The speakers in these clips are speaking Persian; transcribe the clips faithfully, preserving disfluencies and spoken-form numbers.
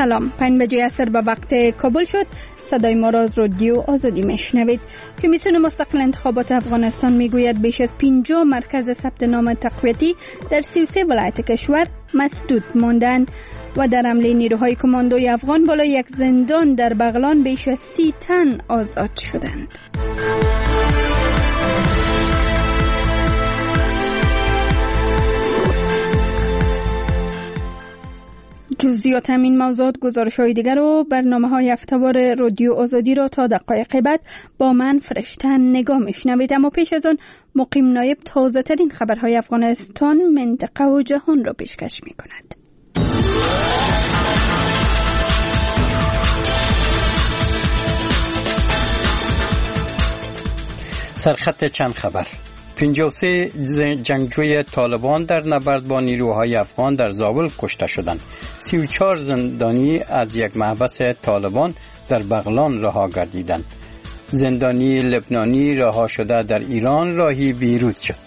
سلام، پنج بجه عصر به وقت کابل شد. صدای ما را از رادیو آزادی میشنوید. کمیسیون مستقل انتخابات افغانستان میگوید بیش از پنجاه مرکز ثبت نام تقویتی در سی و سه ولایت کشور مسدود ماندند و در حمله نیروهای کماندوی افغان بالای یک زندان در بغلان بیش از سی تن آزاد شدند. جزئیات همین موضوعات، گزارش‌های دیگر و برنامه‌های هفته‌وار رادیو آزادی را تا دقایق بعد با من فرشته نگاه می‌شنوید. اما پیش از آن مقیم نایب تازه‌ترین خبرهای افغانستان، منطقه و جهان را پیشکش می‌کند. سرخط چند خبر. پنجاه و سه جنگجوی طالبان در نبرد با نیروهای افغان در زابل کشته شدند. سی و چهار زندانی از یک محبس طالبان در بغلان رها گردیدند. زندانی لبنانی رها شده در ایران راهی بیروت شد.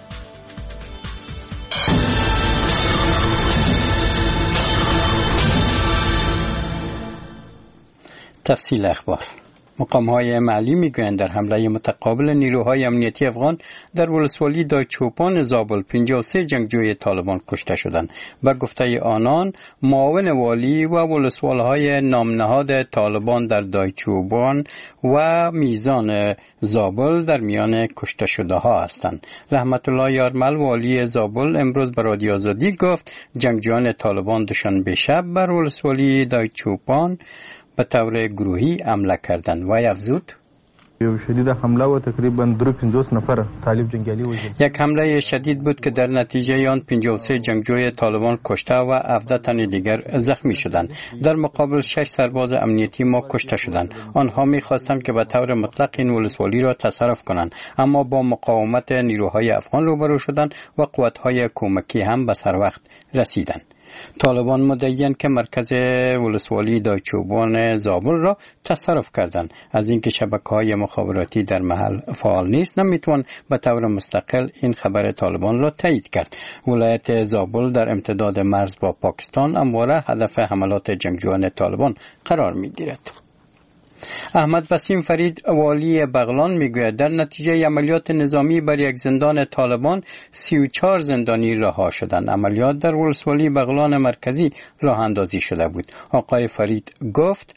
تفصیل اخبار. مقام‌های محلی میگویند در حمله متقابل نیروهای امنیتی افغان در ولسوالی دایچوپان زابل پنجاه و سه جنگجوی طالبان کشته شدند. به گفته آنان معاون والی و ولسوالهای نامنهاد طالبان در دایچوپان و میزان زابل در میان کشته شده ها هستند. رحمت الله یارمل والی زابل امروز به رادیو آزادی گفت جنگجویان طالبان دوشنبه شب بر ولسوالی دایچوپان به طور گروهی حمله کردند و افزود شدید حمله و تقریبا پنجاه نفر طالب جنگیالی وژل. یک حمله شدید بود که در نتیجه آن پنجاه و سه جنگجوی طالبان کشته و هفده تن دیگر زخمی شدند. در مقابل شش سرباز امنیتی ما کشته شدند. آنها می‌خواستند که به طور مطلق این ولسوالی را تصرف کنند، اما با مقاومت نیروهای افغان روبرو شدند و قوت‌های کمکی هم به سر وقت رسیدند. طالبان مدعی‌اند که مرکز ولسوالی دایچوپان زابل را تصرف کردند. از اینکه شبکه‌های مخابراتی در محل فعال نیست نمیتوان به طور مستقل این خبر طالبان را تایید کرد. ولایت زابل در امتداد مرز با پاکستان همواره هدف حملات جنگجویان طالبان قرار می‌گیرد. احمد وسیم فرید والی بغلان میگوید در نتیجه عملیات نظامی بر یک زندان طالبان سی و چهار زندانی رها شدند. عملیات در ولسوالی بغلان مرکزی راه اندازی شده بود. آقای فرید گفت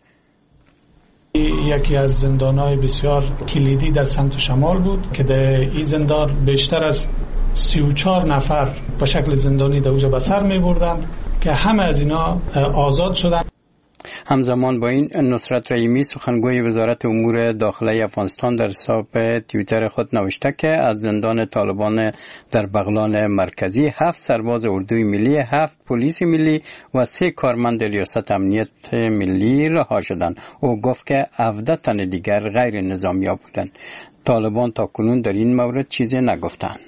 یکی از زندان‌های بسیار کلیدی در سمت شمال بود که در این زندان بیشتر از سی و چهار نفر به شکل زندانی در اونجا به سر می‌بردند که همه از اینا آزاد شدند. همزمان با این نصرت رحیمی سخنگوی وزارت امور داخلی افغانستان در حساب توییتر خود نوشته که از زندان طالبان در بغلان مرکزی هفت سرباز اردوی ملی، هفت پلیس ملی و سه کارمند ریاست امنیت ملی رها شدند. او گفت که هفده تن دیگر غیر نظامی بودند. طالبان تا کنون در این مورد چیزی نگفتند.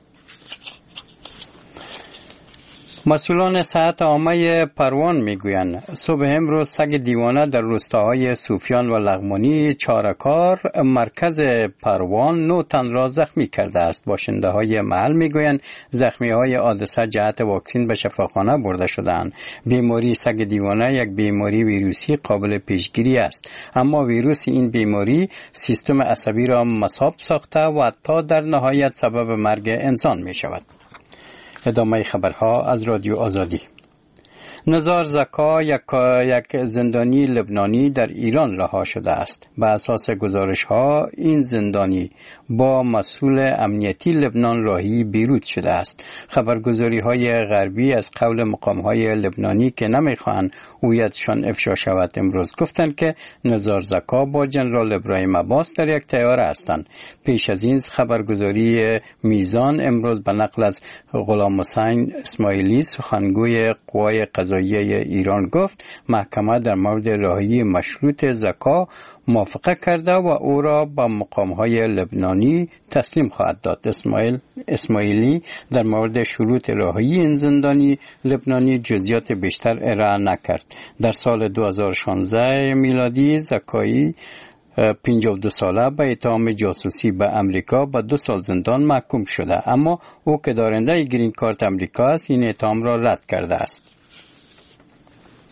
مسئولان صحت عامه پروان میگویند صبح امروز سگ دیوانه در روستاهای صوفیان و لغمانی چارکار مرکز پروان نه تن را زخمی کرده است. باشنده های محل میگویند زخمی های حادثه جهت واکسین به شفاخانه برده شدند. بیماری سگ دیوانه یک بیماری ویروسی قابل پیشگیری است، اما ویروس این بیماری سیستم عصبی را مصاب ساخته و حتی در نهایت سبب مرگ انسان می شود. ادامه خبرها از رادیو آزادی. نزار زکا یک, یک زندانی لبنانی در ایران رها شده است. به اساس گزارش ها این زندانی با مسئول امنیتی لبنان راهی بیروت شده است. خبرگزاری های غربی از قول مقام های لبنانی که نمیخواهند هویتشان افشا شود امروز گفتند که نزار زکا با جنرال ابراهیم عباس در یک طیاره هستند. پیش از این خبرگزاری میزان امروز به نقل از غلام حسین اسماعیلی سخنگوی قوای قضاییه ایران گفت محکمه در مورد رهایی مشروط زکا موافقه کرده و او را به مقام‌های لبنانی تسلیم خواهد داد. اسماعیل اسماعیلی در مورد شروط رهایی این زندانی لبنانی جزئیات بیشتر ارائه نکرد. در سال دو هزار و شانزده میلادی زکایی پنجاه و دو ساله به اتهام جاسوسی به امریکا به دو سال زندان محکوم شده، اما او که دارنده گرین کارت امریکا است این اتهام را رد کرده است.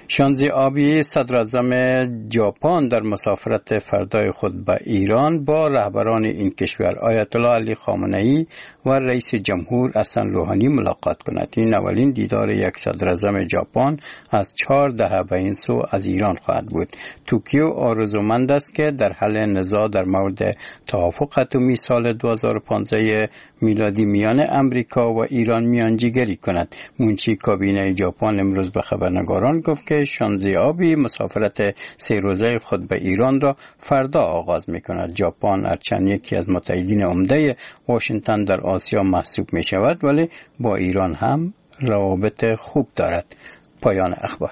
شانزی آبی صدر اعظم ژاپن در مسافرت فردای خود به ایران با رهبران این کشور آیت الله علی خامنه‌ای و رئیس جمهور حسن روحانی ملاقات کند. این اولین دیدار یک صدر اعظم ژاپن از چهار دهه به این سو از ایران خواهد بود. توکیو آرزومند است که در حل نزاع در مورد توافق اتمی سال دو هزار و پانزده میلادی میان امریکا و ایران میانجیگری کند. منشی کابینه ژاپن امروز به خبرنگاران گفت که شانزی آبی مسافرت سه روزه خود به ایران را فردا آغاز می‌کند. ژاپن هرچند یکی از متحدین عمده واشنگتن در آسیا محسوب می‌شود ولی با ایران هم روابط خوب دارد. پایان اخبار.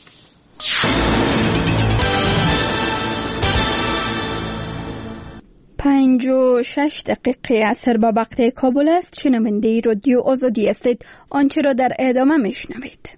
پنج و شش دقیقه عصر با وقت کابل است. شنونده رادیو آزادی هستید. آنچه را در ادامه میشنوید.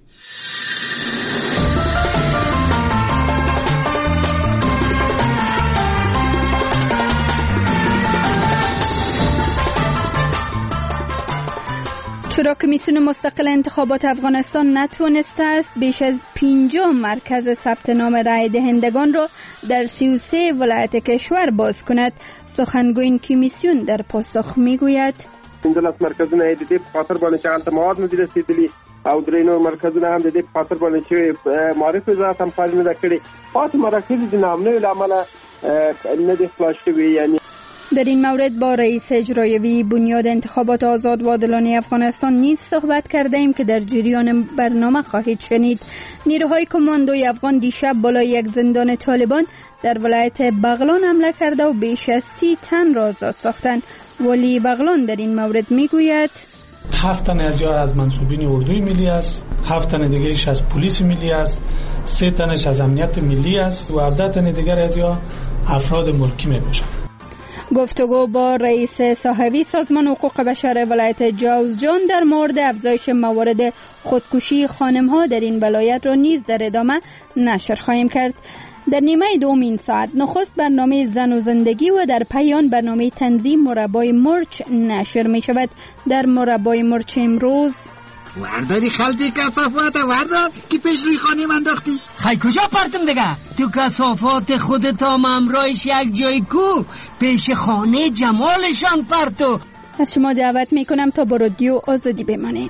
چرا کمیسیون مستقل انتخابات افغانستان نتوانسته است بیش از پنجاه مرکز ثبت نام رای دهندگان را در سی و سه ولایت کشور باز کند؟ سخنگوی این کمیسیون در پاسخ میگوید پنځلس مرکزونه د دې په خاطر باندې چې هلته مواد نه دي رسېدلي او درې نور مرکزونه هم د دې په خاطر باندې چې معرفي وزارت هم فعال نه ده کړې. پاتې مراکز د ناامنیو له امله نه دي خلاص شوي. یعنی در این مورد با رئیس اجرایی بنیاد انتخابات آزاد و عادلانه افغانستان نیز صحبت کرده ایم که در جریان برنامه خواهید شنید. نیروهای کماندوی افغان دیشب بالای یک زندان طالبان در ولایت بغلان حمله کرده و بیش از سی تن را آزاد ساختند. ولی بغلان در این مورد میگوید هفت تن از یا از منصوبین اردوی ملی است، هفت تن دیگرش از پلیس ملی است، سه تنش از امنیت ملی است و هفده تن دیگر از یا افراد ملکی می باشند. گفتگو با رئیس صاحبی سازمان حقوق بشر ولایت جوزجان در مورد افزایش موارد خودکشی خانم‌ها در این ولایت را نیز در ادامه نشر خواهیم کرد. در نیمه دوم این ساعت نخست برنامه زن و زندگی و در پایان برنامه تنظیم مربای مرچ نشر می شود. در مربای مرچ امروز ورداری خلطی کثافات وردار که پیش روی خانه من انداختی. خی کجا پرتم دیگه؟ تو کثافات خودت هم امرایش یک جای کو پیش خانه جمالشان پرتو. از شما دعوت می کنم تا با رادیو آزادی بمانید.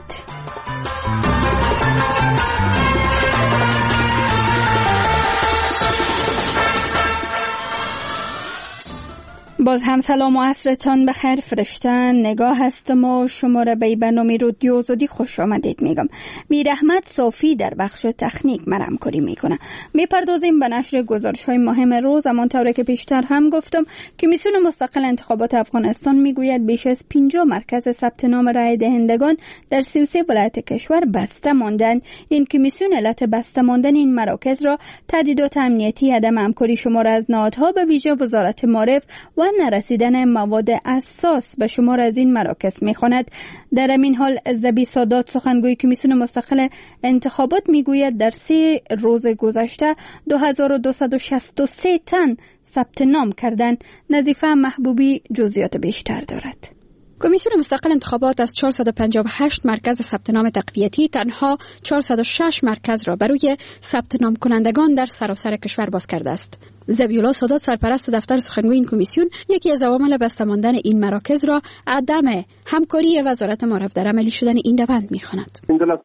باز هم سلام و عصرتان بخیر. فرشتن نگاه هستم و شما را به برنامه رادیو آزادی خوش آمدید میگم. میر احمد صافی در بخش تکنیک مرام کاری میکنه. میپردازیم به نشر گزارش های مهم روز. همانطور که پیشتر هم گفتم کمیسیون مستقل انتخابات افغانستان میگوید بیش از پنجاه مرکز ثبت نام رای دهندگان در سی و سه ولایت کشور بسته ماندند. این کمیسیون علت بسته ماندن این مراکز را تهدیدات امنیتی، عدم همکاری شمار از نهادها به ویژه وزارت معارف و نرسیدن مواد اساس به شمار از این مراکز می‌خواند. در همین حال زبی سادات سخنگوی کمیسیون مستقل انتخابات میگوید در سه روز گذشته دو هزار و دویست و شصت و سه تن ثبت نام کردند. نظیفه محبوبی جزئیات بیشتر دارد. کمیسیون مستقل انتخابات از چهارصد و پنجاه و هشت مرکز ثبت نام تقویتی تنها چهارصد و شش مرکز را برای ثبت نام کنندگان در سراسر کشور باز کرده است. زبیولا سادات سرپرست دفتر سخنگوی این کمیسیون یکی از عوامل بسته ماندن این مراکز را عدم همکاری وزارت معارف در عملی شدن این روند می‌خواند.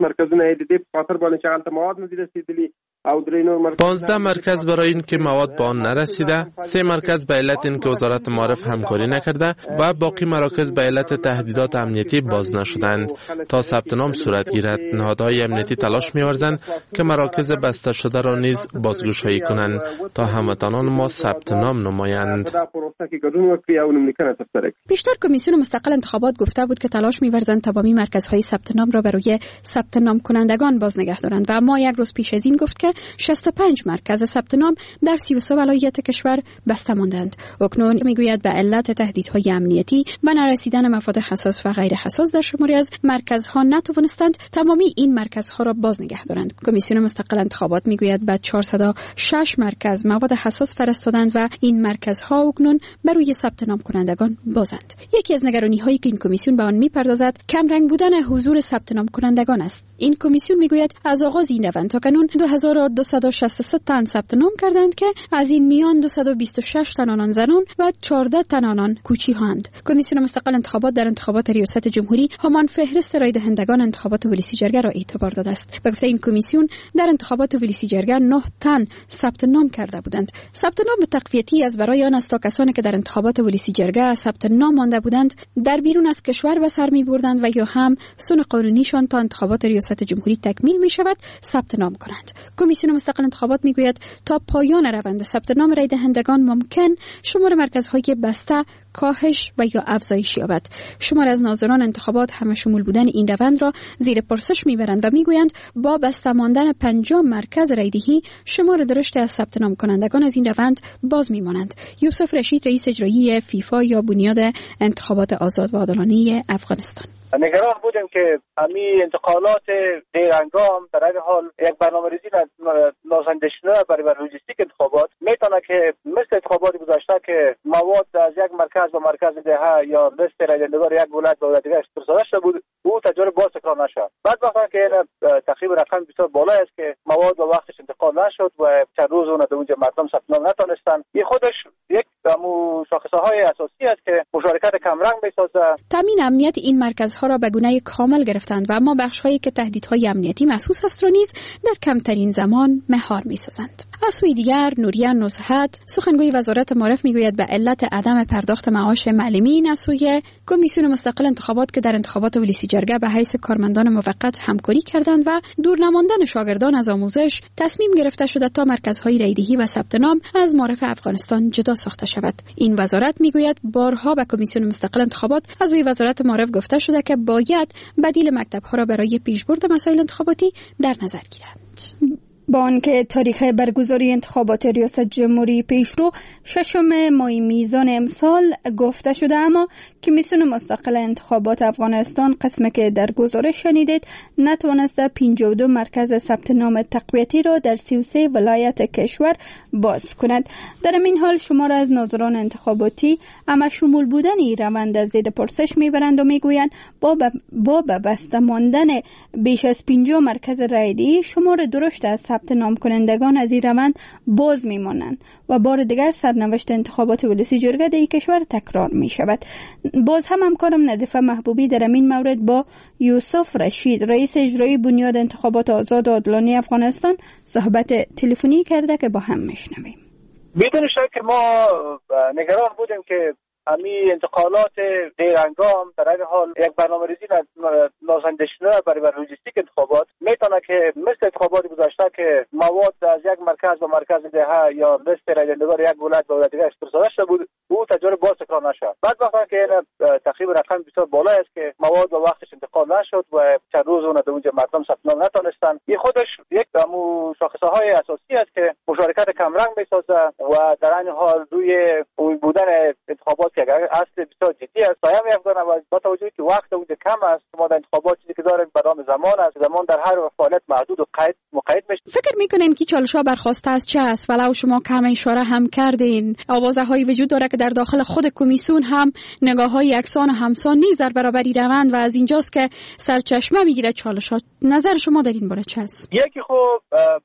پانزده مرکز برای این که مواد به آن نرسیده، سه مرکز به علت این که وزارت معارف همکاری نکرده و باقی مراکز به علت تهدیدات امنیتی باز نشدند. تا ثبت نام صورت گیرد نهادهای امنیتی تلاش می‌ورزند که مراکز بسته شده را نیز بازگشایی کنند تا هموطنان ما ثبت نام نمایند. بیشتر کمیسیون مستقل انتخابات گفته بود که تلاش می‌ورزند تمامی مرکزهای ثبت نام را برای ثبت نام کنندگان باز نگه دارند و اما یک روز پیش از این گفت که که شصت و پنج مرکز ثبت نام در سی و سه ولایت کشور بسته ماندند. اکنون میگوید به علت تهدیدهای امنیتی و نرسیدن مواد حساس و غیر حساس در شماری از مرکزها نتوانستند تمامی این مرکزها را باز نگه دارند. کمیسیون مستقل انتخابات میگوید بعد چهارصد و شش مرکز مواد حساس فرستادند و این مرکزها اکنون بر روی ثبت نام کنندگان بازند. یکی از نگرانی‌هایی که این کمیسیون به آن می‌پردازد کم رنگ بودن حضور ثبت نام کنندگان است. این کمیسیون میگوید از آغاز این روند تا کنون دو هزار و دویست و شصت و سه تن ثبت نام کردند که از این میان دویست و بیست و شش تن آنان زنان و چهارده تن آنان کوچی‌هاند. کمیسیون مستقل انتخابات در انتخابات ریاست جمهوری همان فهرست رای دهندگان انتخابات ولیسی جرگه را اعتبار داده است. به گفته این کمیسیون در انتخابات ولیسی جرگه نه تن ثبت نام کرده بودند. ثبت نام تقویتی از برای آن است تا کسانی که در انتخابات ولیسی جرگه ثبت نام مانده بودند در بیرون از کشور به سر می‌بردند و یا هم سن قانونیشان تا انتخابات ریاست جمهوری تکمیل می شود ثبت نام کنند. کمیسیون مستقل انتخابات میگوید تا پایان روند ثبت نام رای دهندگان ممکن شمار مرکزهای بسته کاهش و یا افزایش یابد. شمار از ناظران انتخابات همه شمول بودن این روند را زیر پرسش میبرند و میگویند با بسته ماندن پنجاه مرکز رایدهی شمار درشت از ثبت نام کنندگان از این روند باز میمانند. یوسف رشید رئیس اجرایی فیفا یا بنیاد انتخابات آزاد و عادلانه افغانستان: نگران بودیم که همین انتقالات دیرهنگام در این حال یک برنامه‌ریزی ناسنجیده برای لوجستیک انتخابات میتونه که مثل انتخابات گذشته که مواد از یک مرکز به مرکز دیگه یا لیست رایدهندگان یک ولایت به ولایت دیگه فرستاده شده بود، او تجربه باز تکرار نشد. بعد وقتی که تقریبا رقم بسیار بالا است که مواد به وقتش انتقال نشد و چند روز اون در اونجا مردم ثبت نام نتونستن، این خودش یک شاخصه‌های اساسی است که مشارکت کمرنگ میسازه. تامین امنیت این مرکزها را به گونه کامل گرفتند و اما بخش‌هایی که تهدیدهای امنیتی محسوس است را نیز در کمترین زمان مهار می‌سازند. از سوی دیگر نوریه نصحت سخنگوی وزارت معارف میگوید به علت عدم پرداخت معاش معلمین از سوی کمیسیون مستقل انتخابات که در انتخابات ولیسی جرگه به حیث کارمندان موقت همکاری کردند و دور نماندن شاگردان از آموزش، تصمیم گرفته شده تا مرکزهای رایدهی و ثبت نام از معارف افغانستان جدا ساخته شود. این وزارت میگوید بارها به کمیسیون مستقل انتخابات از سوی وزارت معارف گفته شده که باید بدیل مکتب‌ها را برای پیشبرد مسائل انتخاباتی در نظر گیرند. با آنکه تاریخ برگزاری انتخابات ریاست جمهوری پیشرو ششم ماه میزان امسال گفته شده، اما کمیسیون مستقل انتخابات افغانستان قسمی که در گزارش شنیدید نتوانسته پنجاه و دو مرکز ثبت نام تقویتی را در سی و سه ولایت کشور باز کند. در این حال شمار از ناظران انتخاباتی اما شمول بودن این روند زیر پرسش میبرند و میگویند با با بسته ماندن بیش از پنجاه مرکز رایدهی شمار درشت از ثبت نام کنندگان از این روند باز میمانند و بار دیگر سرنوشت انتخابات ولیسی جرگه در کشور تکرار می شود. باز هم همکارم نظیفه محبوبی در این مورد با یوسف رشید رئیس اجرایی بنیاد انتخابات آزاد و عادلانه افغانستان صحبت تلفنی کرده که با هم میشنویم. بدون شک ما نگران بودیم که همین انتقالات دیرهنگام در این حال یک برنامه‌ریزی ناسنجیده برای لوجستیک انتخابات میتونه که مثل انتخابات گذشته که مواد از یک مرکز به مرکز دیگه یا لیست رایدهندگان یک ولایت به ولایت دیگه فرستاده شده بود، او تجربه باز تکرار نشد. بعد وقتی که تقریبا رقم بسیار بالا است که مواد به وقتش انتقال نشد و چند روز اون در اونجا مردم ثبت نام نتونستن، این خودش یک شاخصه‌های اساسی است که مشارکت کمرنگ میسازه و در این حال روی بودن انتخابات که اصل بسیار جدی است سایه می‌افکنه و با توجه که وقت اونجا کم است ما در انتخابات چیزی که داریم برام زمان است، زمان در هر فعالیت محدود و قید مقید میشه. فکر میکنین که چالش‌ها برخواسته از چه است؟ ولو شما کم اشاره هم کردین آوازه‌هایی وجود داره که در داخل خود کمیسیون هم نگاه‌های یکسان و همسان نیست در برابر روند و از اینجاست که سرچشمه میگیره چالش‌ها. نظر شما در این باره چه است؟ یکی خب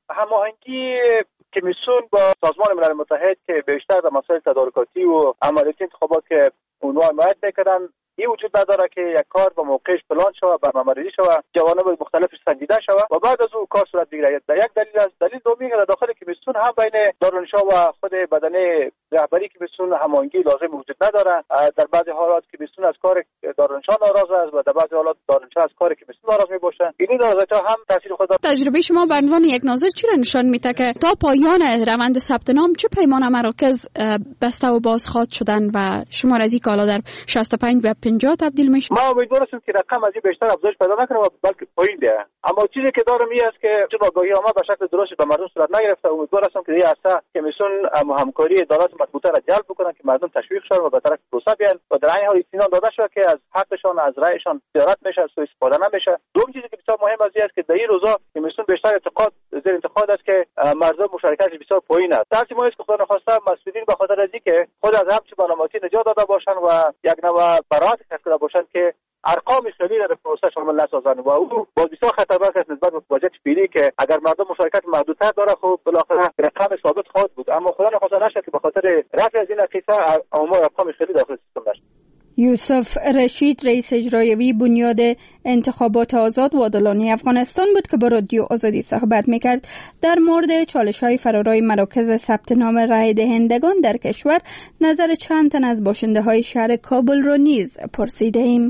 هماهنگی کمیسیون با سازمان ملل متحد که بیشتر در مسائل تدارکاتی و عملیاتی انتخابات که اونها حمایت میکردن این وجود نداره که یک کار با موقعش پلان شود، برنامه‌ریزی شود، جوانب مختلف سنجیده شود و بعد از او کار صورت بگیرد. در یک دلیل از دلیل دومی که در داخل کمیسیون هم بین دارالانشا و خود بدنه رهبری کمیسیون هماهنگی لازم وجود نداره. در بعضی حالات کمیسیون از کار دارالانشا ناراض است و در بعضی حالات دارالانشا از کار کمیسیون ناراض میباشند. این ناراضی‌ها هم تاثیر خود داره. تجربه شما به عنوان یک ناظر چی را نشان میده که تا پایان روند ثبت نام چه پیمان مراکز بسته و باز خواد شدن و شمار از این کالا در شصت و پنج به پنجاه تبدیل میشه؟ ما امیدوار هستیم که رقم از این بیشتر افزایش پیدا نکنه و بلکه پایین بیاد. اما چیزی که دارم این است که چون آگاهی عامه به شکل درست به مردم صورت نگرفته. امیدوار هستم که این عرصه کمیسیون همکاری ادارات مطبوعه را جلب بکنن که مردم تشویق شون و به طرف پروسه بیان و در این حال اطمینان داده شود که از حقشان از رأیشان زیارت میشه، سوء استفاده نمیشه. دوم چیزی که بسیار مهم است که در این روزا کمیسیون بیشتر اعتقاد زیر انتقاد است که مردم مشارکت بسیار پایین است. در این است که خدا نخواسته مسئولین به خاطر از اینکه خود از همچین برنامه‌ریزی نجات داده باشند و یک نوع برآت کرده باشند که ارقام خیلی در پروسه شامل نسازند و او باز بسیار خطرناک است نسبت به بودجه فعلی که اگر مردم مشارکت محدودتر داره خب بالاخره رقم ثابت خواهد بود. اما خدا نخواسته نشه که به خاطر رفع از این قصه عموما ارقام خیلی داخل سیستم نشه. یوسف رشید رئیس اجرایی بنیاد انتخابات آزاد و عادلانه افغانستان بود که با رادیو آزادی صحبت میکرد. در مورد چالش‌های فرارای مراکز ثبت نام رای دهندگان در کشور نظر چند تن از باشنده‌های شهر کابل را نیز پرسیده ایم.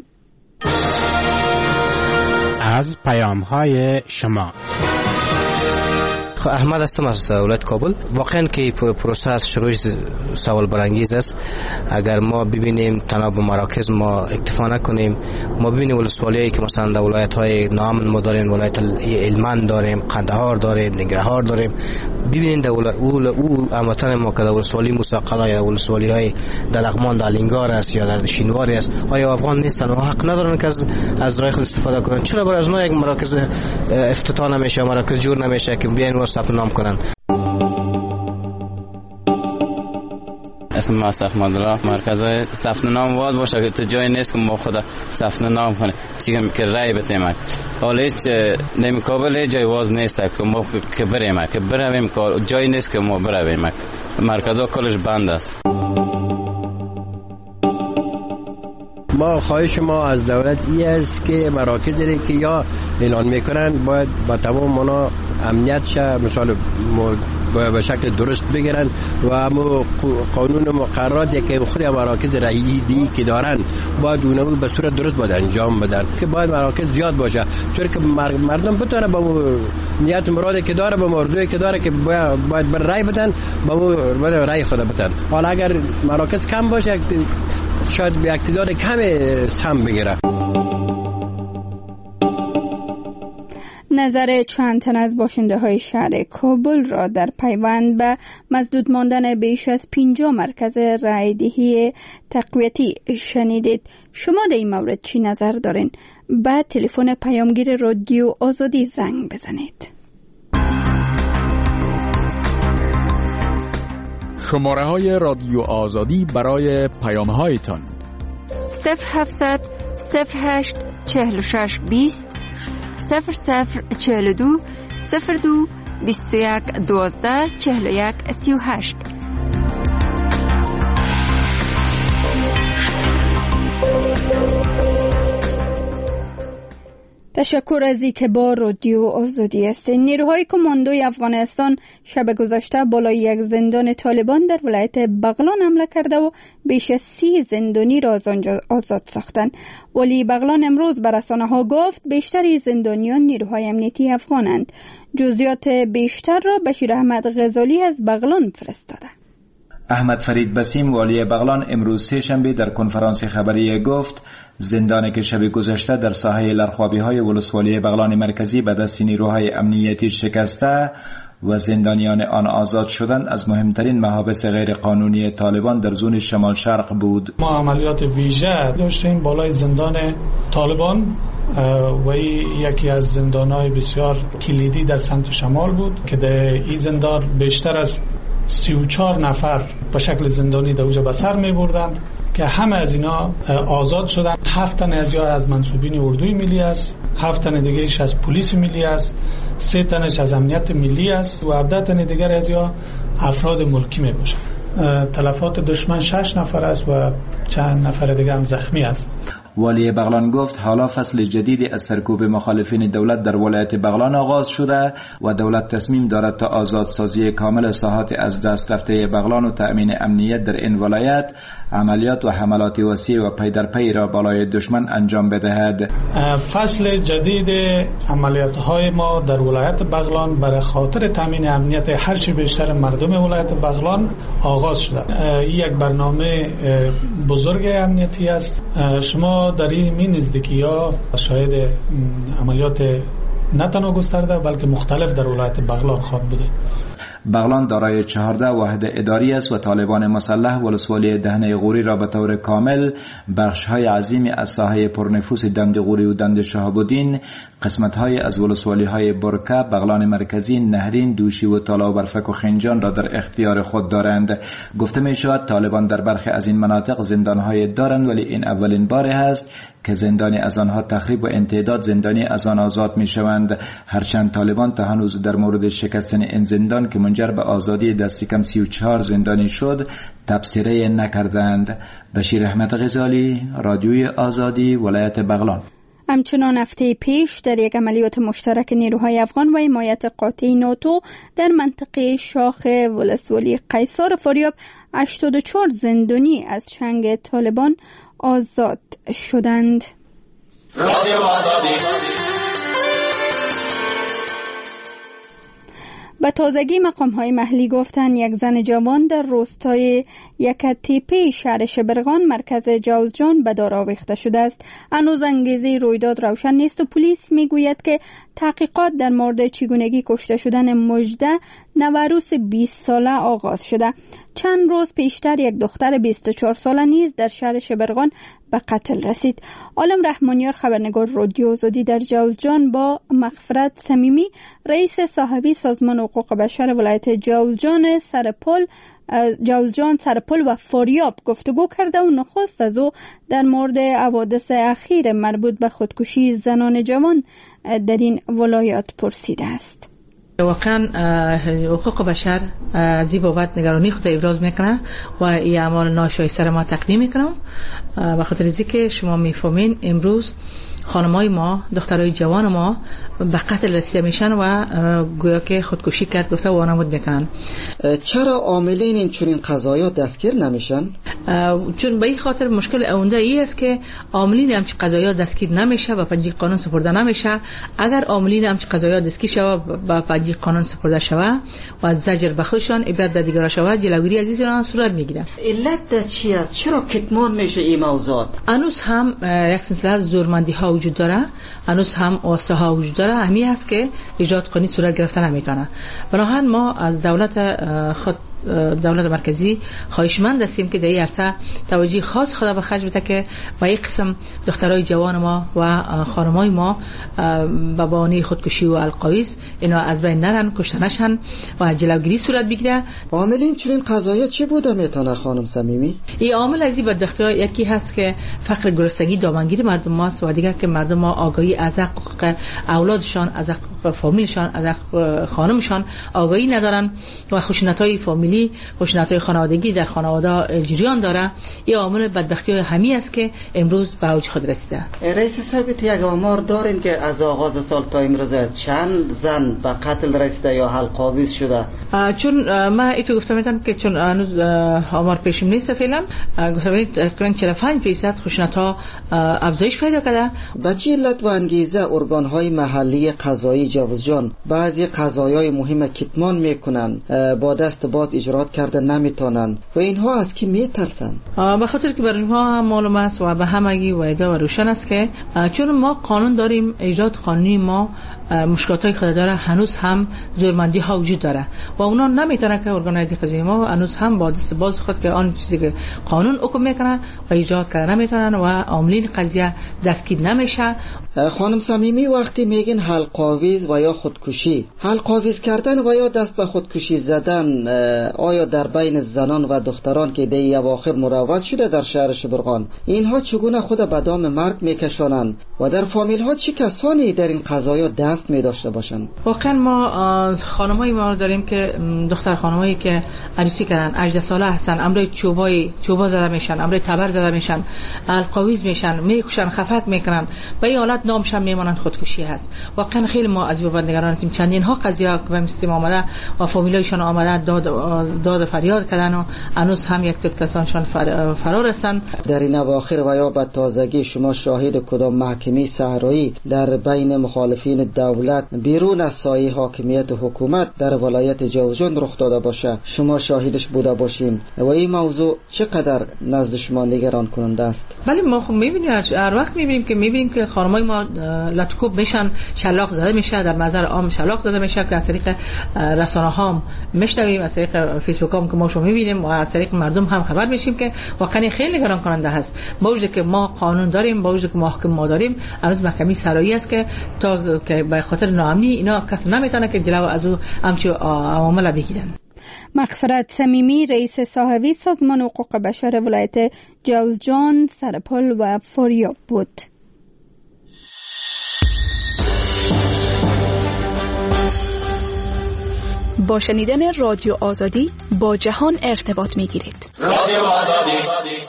از پیام‌های شما احمد هستم از ولایت کابل. واقعا که پروسه از شروعش سوال برانگیز است. اگر ما ببینیم تنها به مراکز ما اکتفا نکنیم، ما ببینیم ولسوالیایی که مثلا در ولایت‌های نام ما داریم، ولایت هلمند داریم، قندهار داریم، ننگرهار داریم، ببینید در اول اول امتن ما که در ولسوالی موسی یا ولسوالی‌های در لغمان در لنگار است یا در شینواری است، آیا افغان نیستن و حق ندارن که از از رای خود استفاده کنن؟ چرا برای از ما یک مراکز افتتاح نمیشه، مراکز جور نمیشه که بیان ثبت نام کنن؟ اسم ما صف مدرا مرکز ثبت نام واد باشه که تو جای نیست که ما خدا ثبت نام کنه چیکار که رای بتیم. حالا هیچ نمیقابل جای واز نیست که ما که بریم که برویم کار جای نیست که ما برویم. مرکزها کلش بند است. ما خواهش ما از دولت این است که مراکزی که یا اعلان میکنن باید با تمام منا امنیت شه، مثلا به شکل درست بگیرن و همو قانون مقرراتی که خود مراکز رایدی که دارن باید اونو به صورت درست باید انجام بدن که باید مراکز زیاد باشه، چون که مردم بتونه با نیت مرادی که داره، با موضوعی که داره که باید باید بر رای بدن، با رای خود بدن. حالا اگر مراکز کم باشه شاید به اقتدار کم سم بگیره. نظر چند تن از باشنده های شهر کابل را در پیوند به مسدود ماندن بیش از پنجاه مرکز رایدهی تقویتی شنیدید. شما در این مورد چی نظر دارین؟ به تلفن پیامگیر رادیو آزادی زنگ بزنید. شماره های رادیو آزادی برای پیام هایتان صفر هفتصد صفر هشت چهل و شش بیست صفر صفر چهل و دو صفر دو بیست و یک دوازده چهل و یک سی و هشت. تشکر از اینکه با رادیو آزادی هستید. نیروهای کماندوی افغانستان شب گذشته بالای یک زندان طالبان در ولایت بغلان حمله کرده و بیش از سی زندانی را از آنجا آزاد ساختند. ولی بغلان امروز به رسانه‌ها گفت بیشتر زندانیان نیروهای امنیتی افغانند. جزئیات بیشتر را بشیر احمد غزالی از بغلان فرستاده. احمد فرید بسیم والی بغلان امروز سه شنبه در کنفرانس خبری گفت زندانی که شب گذشته در ساحه لرخوابی های ولسوالی بغلان مرکزی به دست نیروهای امنیتی شکسته و زندانیان آن آزاد شدند از مهمترین محابس غیر قانونی طالبان در زون شمال شرق بود. ما عملیات ویژه داشتیم بالای زندان طالبان و یکی از زندانهای بسیار کلیدی در سمت شمال بود که در این زندان بیشتر از سی و چهار نفر به شکل زندانی در اوجا به سر می بردن که همه از اینا آزاد شدن. هفت تن از یا از منصوبین اردوی ملی است، هفت تن دیگه‌اش از پلیس ملی است، سه تنش از امنیت ملی است و هفده تن دیگر از یا افراد ملکی می باشند. تلفات دشمن شش نفر است و چند نفر دیگه هم زخمی است. والی بغلان گفت حالا فصل جدیدی از سرکوب مخالفین دولت در ولایت بغلان آغاز شده و دولت تصمیم دارد تا آزادسازی کامل ساحات از دست رفته بغلان و تأمین امنیت در این ولایت عملیات و حملات وسیع و پی در پی را بالای دشمن انجام بدهد. فصل جدید عملیات های ما در ولایت بغلان برای خاطر تأمین امنیت هر چه بیشتر مردم ولایت بغلان آغاز شده. این یک برنامه بزرگ امنیتی است. شما شما در این می نزدیکی ها شاهد عملیات نه تنها گسترده بلکه مختلف در ولایت بغلان خواب بوده. بغلان دارای چهارده واحد اداری است و طالبان مسلح ولسوالی دهنه غوری را به طور کامل بخش‌های عظیمی از ساحه پرنفوس دند غوری و دند شهاب‌الدین، قسمت‌های از ولسوالی‌های برکه، بغلان مرکزی، نهرین، دوشی و تالا و برفک و خنجان را در اختیار خود دارند. گفته می‌شود طالبان در برخی از این مناطق زندان‌های دارند، ولی این اولین بار است که زندانی از آنها تخریب و انتداد زندانی از آن آزاد می‌شوند. هرچند طالبان تا هنوز در مورد شکستن این زندان که منجر به آزادی دست کم سی و چهار زندانی شد تبصره نکردند. بشیر احمد غزالی، رادیوی آزادی، ولایت بغلان. همچنان هفته پیش در یک عملیات مشترک نیروهای افغان و حمایت قاطع ناتو در منطقه شاخ ولسوالی قیصر فاریاب هشتاد و چهار زندانی از چنگ طالبان آزاد شدند. رادیو آزادی. به تازگی مقام‌های محلی گفتند یک زن جوان در روستای یکتیپه شهر شبرغان مرکز جوزجان به دار آویخته شده است. هنوز انگیزه رویداد روشن نیست و پلیس میگوید که تحقیقات در مورد چگونگی کشته شدن مژده نوروز بیست ساله آغاز شده. چند روز پیشتر یک دختر بیست و چهار ساله نیز در شهر شبرغان به قتل رسید. عالم رحمانیار خبرنگار رادیو آزادی در جوزجان با مغفرت صمیمی رئیس صاحبی سازمان حقوق بشر ولایت جوزجان سرپل جوزجان سرپل و فاریاب گفتگو کرده و نخست از او در مورد حوادث اخیر مربوط به خودکشی زنان جوان در این ولایات پرسیده است. واقعا حقوق بشر از این بابت نگرانی خود ابراز میکنه و این اعمال ناشایسته را ما تقدیم میکنم. به خاطر اینکه شما میفهمین امروز خانمای ما، دخترای جوان ما به قتل رسیده میشن و گویا که خودکشی کرد گفته وانمود میکنن. چرا عاملین این چنین قضایا دستگیر نمیشن؟ چون به این خاطر مشکل اونده ای است که عاملین همچین قضایا دستگیر نمیشه و پنجه قانون سپرده نمیشه. اگر عاملین همچین قضایا دستگیر شوه و پنجه قانون سپرده شوه و زجر به خودشان عبرت به دیگران شوه جلوگیری از این صورت میگیره. علت چی است؟ چرا کتمان میشه این موضوعات؟ هنوز هم یک سلسله زورمندی ها وجود داره، هنوز هم واسطه ها وجود داره. همی است که ایجاد قانونی صورت گرفته نمیتونه. بنابراین ما از دولت خود دولت مرکزی خواهشمند هستیم که در این عرصه توجه خاص خود به خرج بده که با یک قسم دخترای جوان ما و خانمای ما به بهانه خودکشی و القاویز اینا از بین نرن، کشته نشن و جلوگیری صورت بگیره. عاملین چنین قضایا چه بوده میتونه خانم صمیمی؟ این عامل از این بدبختی‌ها یکی هست که فقر گرسنگی دامنگیری مردم ماست و دیگه که مردم ما آگاهی از حقوق اولادشان، از حقوق فامیلشان، از حقوق خانمشان آگاهی ندارن و خشونت‌های فامیلی، خشونت‌های خانوادگی در خانواده جریان داره. این عامل بدبختی همی است که امروز به اوج خود رسیده. رئیس صاحب یک آمار دارین که از آغاز سال تا امروز چند زن به قتل رسیده یا حلق‌آویز شده؟ چون من ایتو گفتم میتونم که چون هنوز آمار پیشم نیست فعلا، گفتم تقریبا چهل و پنج درصد خشونت‌ها افزایش پیدا کرده. به چه علت و انگیزه ارگان‌های محلی قضایی جوزجان بعضی قضایای مهم کتمان میکنن، با دست باز اجرات کرده نمیتونن و اینها از کی میترسن؟ به خاطر که برای اینها هم معلوم است و به همگی واحده و روشن است که چون ما قانون داریم، اجرات قانونی ما مشکلاتای خود داره، هنوز هم زورمندی ها وجود داره و اونا نمیتونن که ارگان‌های قضایی ما هنوز هم با دست باز خود که آن چیزی که قانون حکم میکنه و اجرات کرده نمیتونن و عاملین قضیه دستگیر نمیشه. خانم صمیمی وقتی میگن حلق‌آویز و یا خودکشی، حلق‌آویز کردن و یا دست به خودکشی زدن آیا در بین زنان و دختران که دی اواخر مروج شده در شهر شبرغان اینها چگونه خود به دام مرگ میکشانند و در فامیل ها چه کسانی در این قضایا دست می داشته باشند؟ واقعا ما خانمای ما داریم که دختر خانمایی که عروسی کردن هجده ساله هستن، امروی چوبای چوبا زده میشن، امروی تبر زده میشن، القاویز میشن، میکشن، خفت میکنن. به این حالت نامشون میمونن خودکشی هست. واقعا خیلی ما از این بابت نگران هستیم. چندین ها قضیه که به سیستم آمده و فامیلایشان آمده داد داد فریاد کردن و هنوز هم یک دو کسانشان فرار هستند. در این اواخر و یا به تازگی شما شاهد کدام محکمه صحرایی در بین مخالفین دولت بیرون از سایه حاکمیت حکومت در ولایت جوزجان رخ داده باشه شما شاهدش بوده باشین و این موضوع چقدر نزد شما نگران کننده است؟ ولی ما خب میبینیم هر وقت میبینیم که میبینیم که خانمای ما لطکوب میشن، شلاق زده میشه، در نظر عام شلاق زده میشه که از طریق رسانه ها میشنویم، از طریق فیسبوک هم که ما شو میبینیم و از طریق مردم هم خبر میشیم که واقعا خیلی نگران کننده هست. با وجودی که ما قانون داریم، با وجودی که ما حکم ما داریم، هنوز محکمه صحرایی است که تا که به خاطر ناامنی اینا کس نمیتونه که جلو از او همچین عوامل بگیرن. مغفرت صمیمی رئیس صاحبی سازمان حقوق بشر ولایت جوزجان سرپل و فاریاب بود. با شنیدن رادیو آزادی با جهان ارتباط می‌گیرید. رادیو آزادی.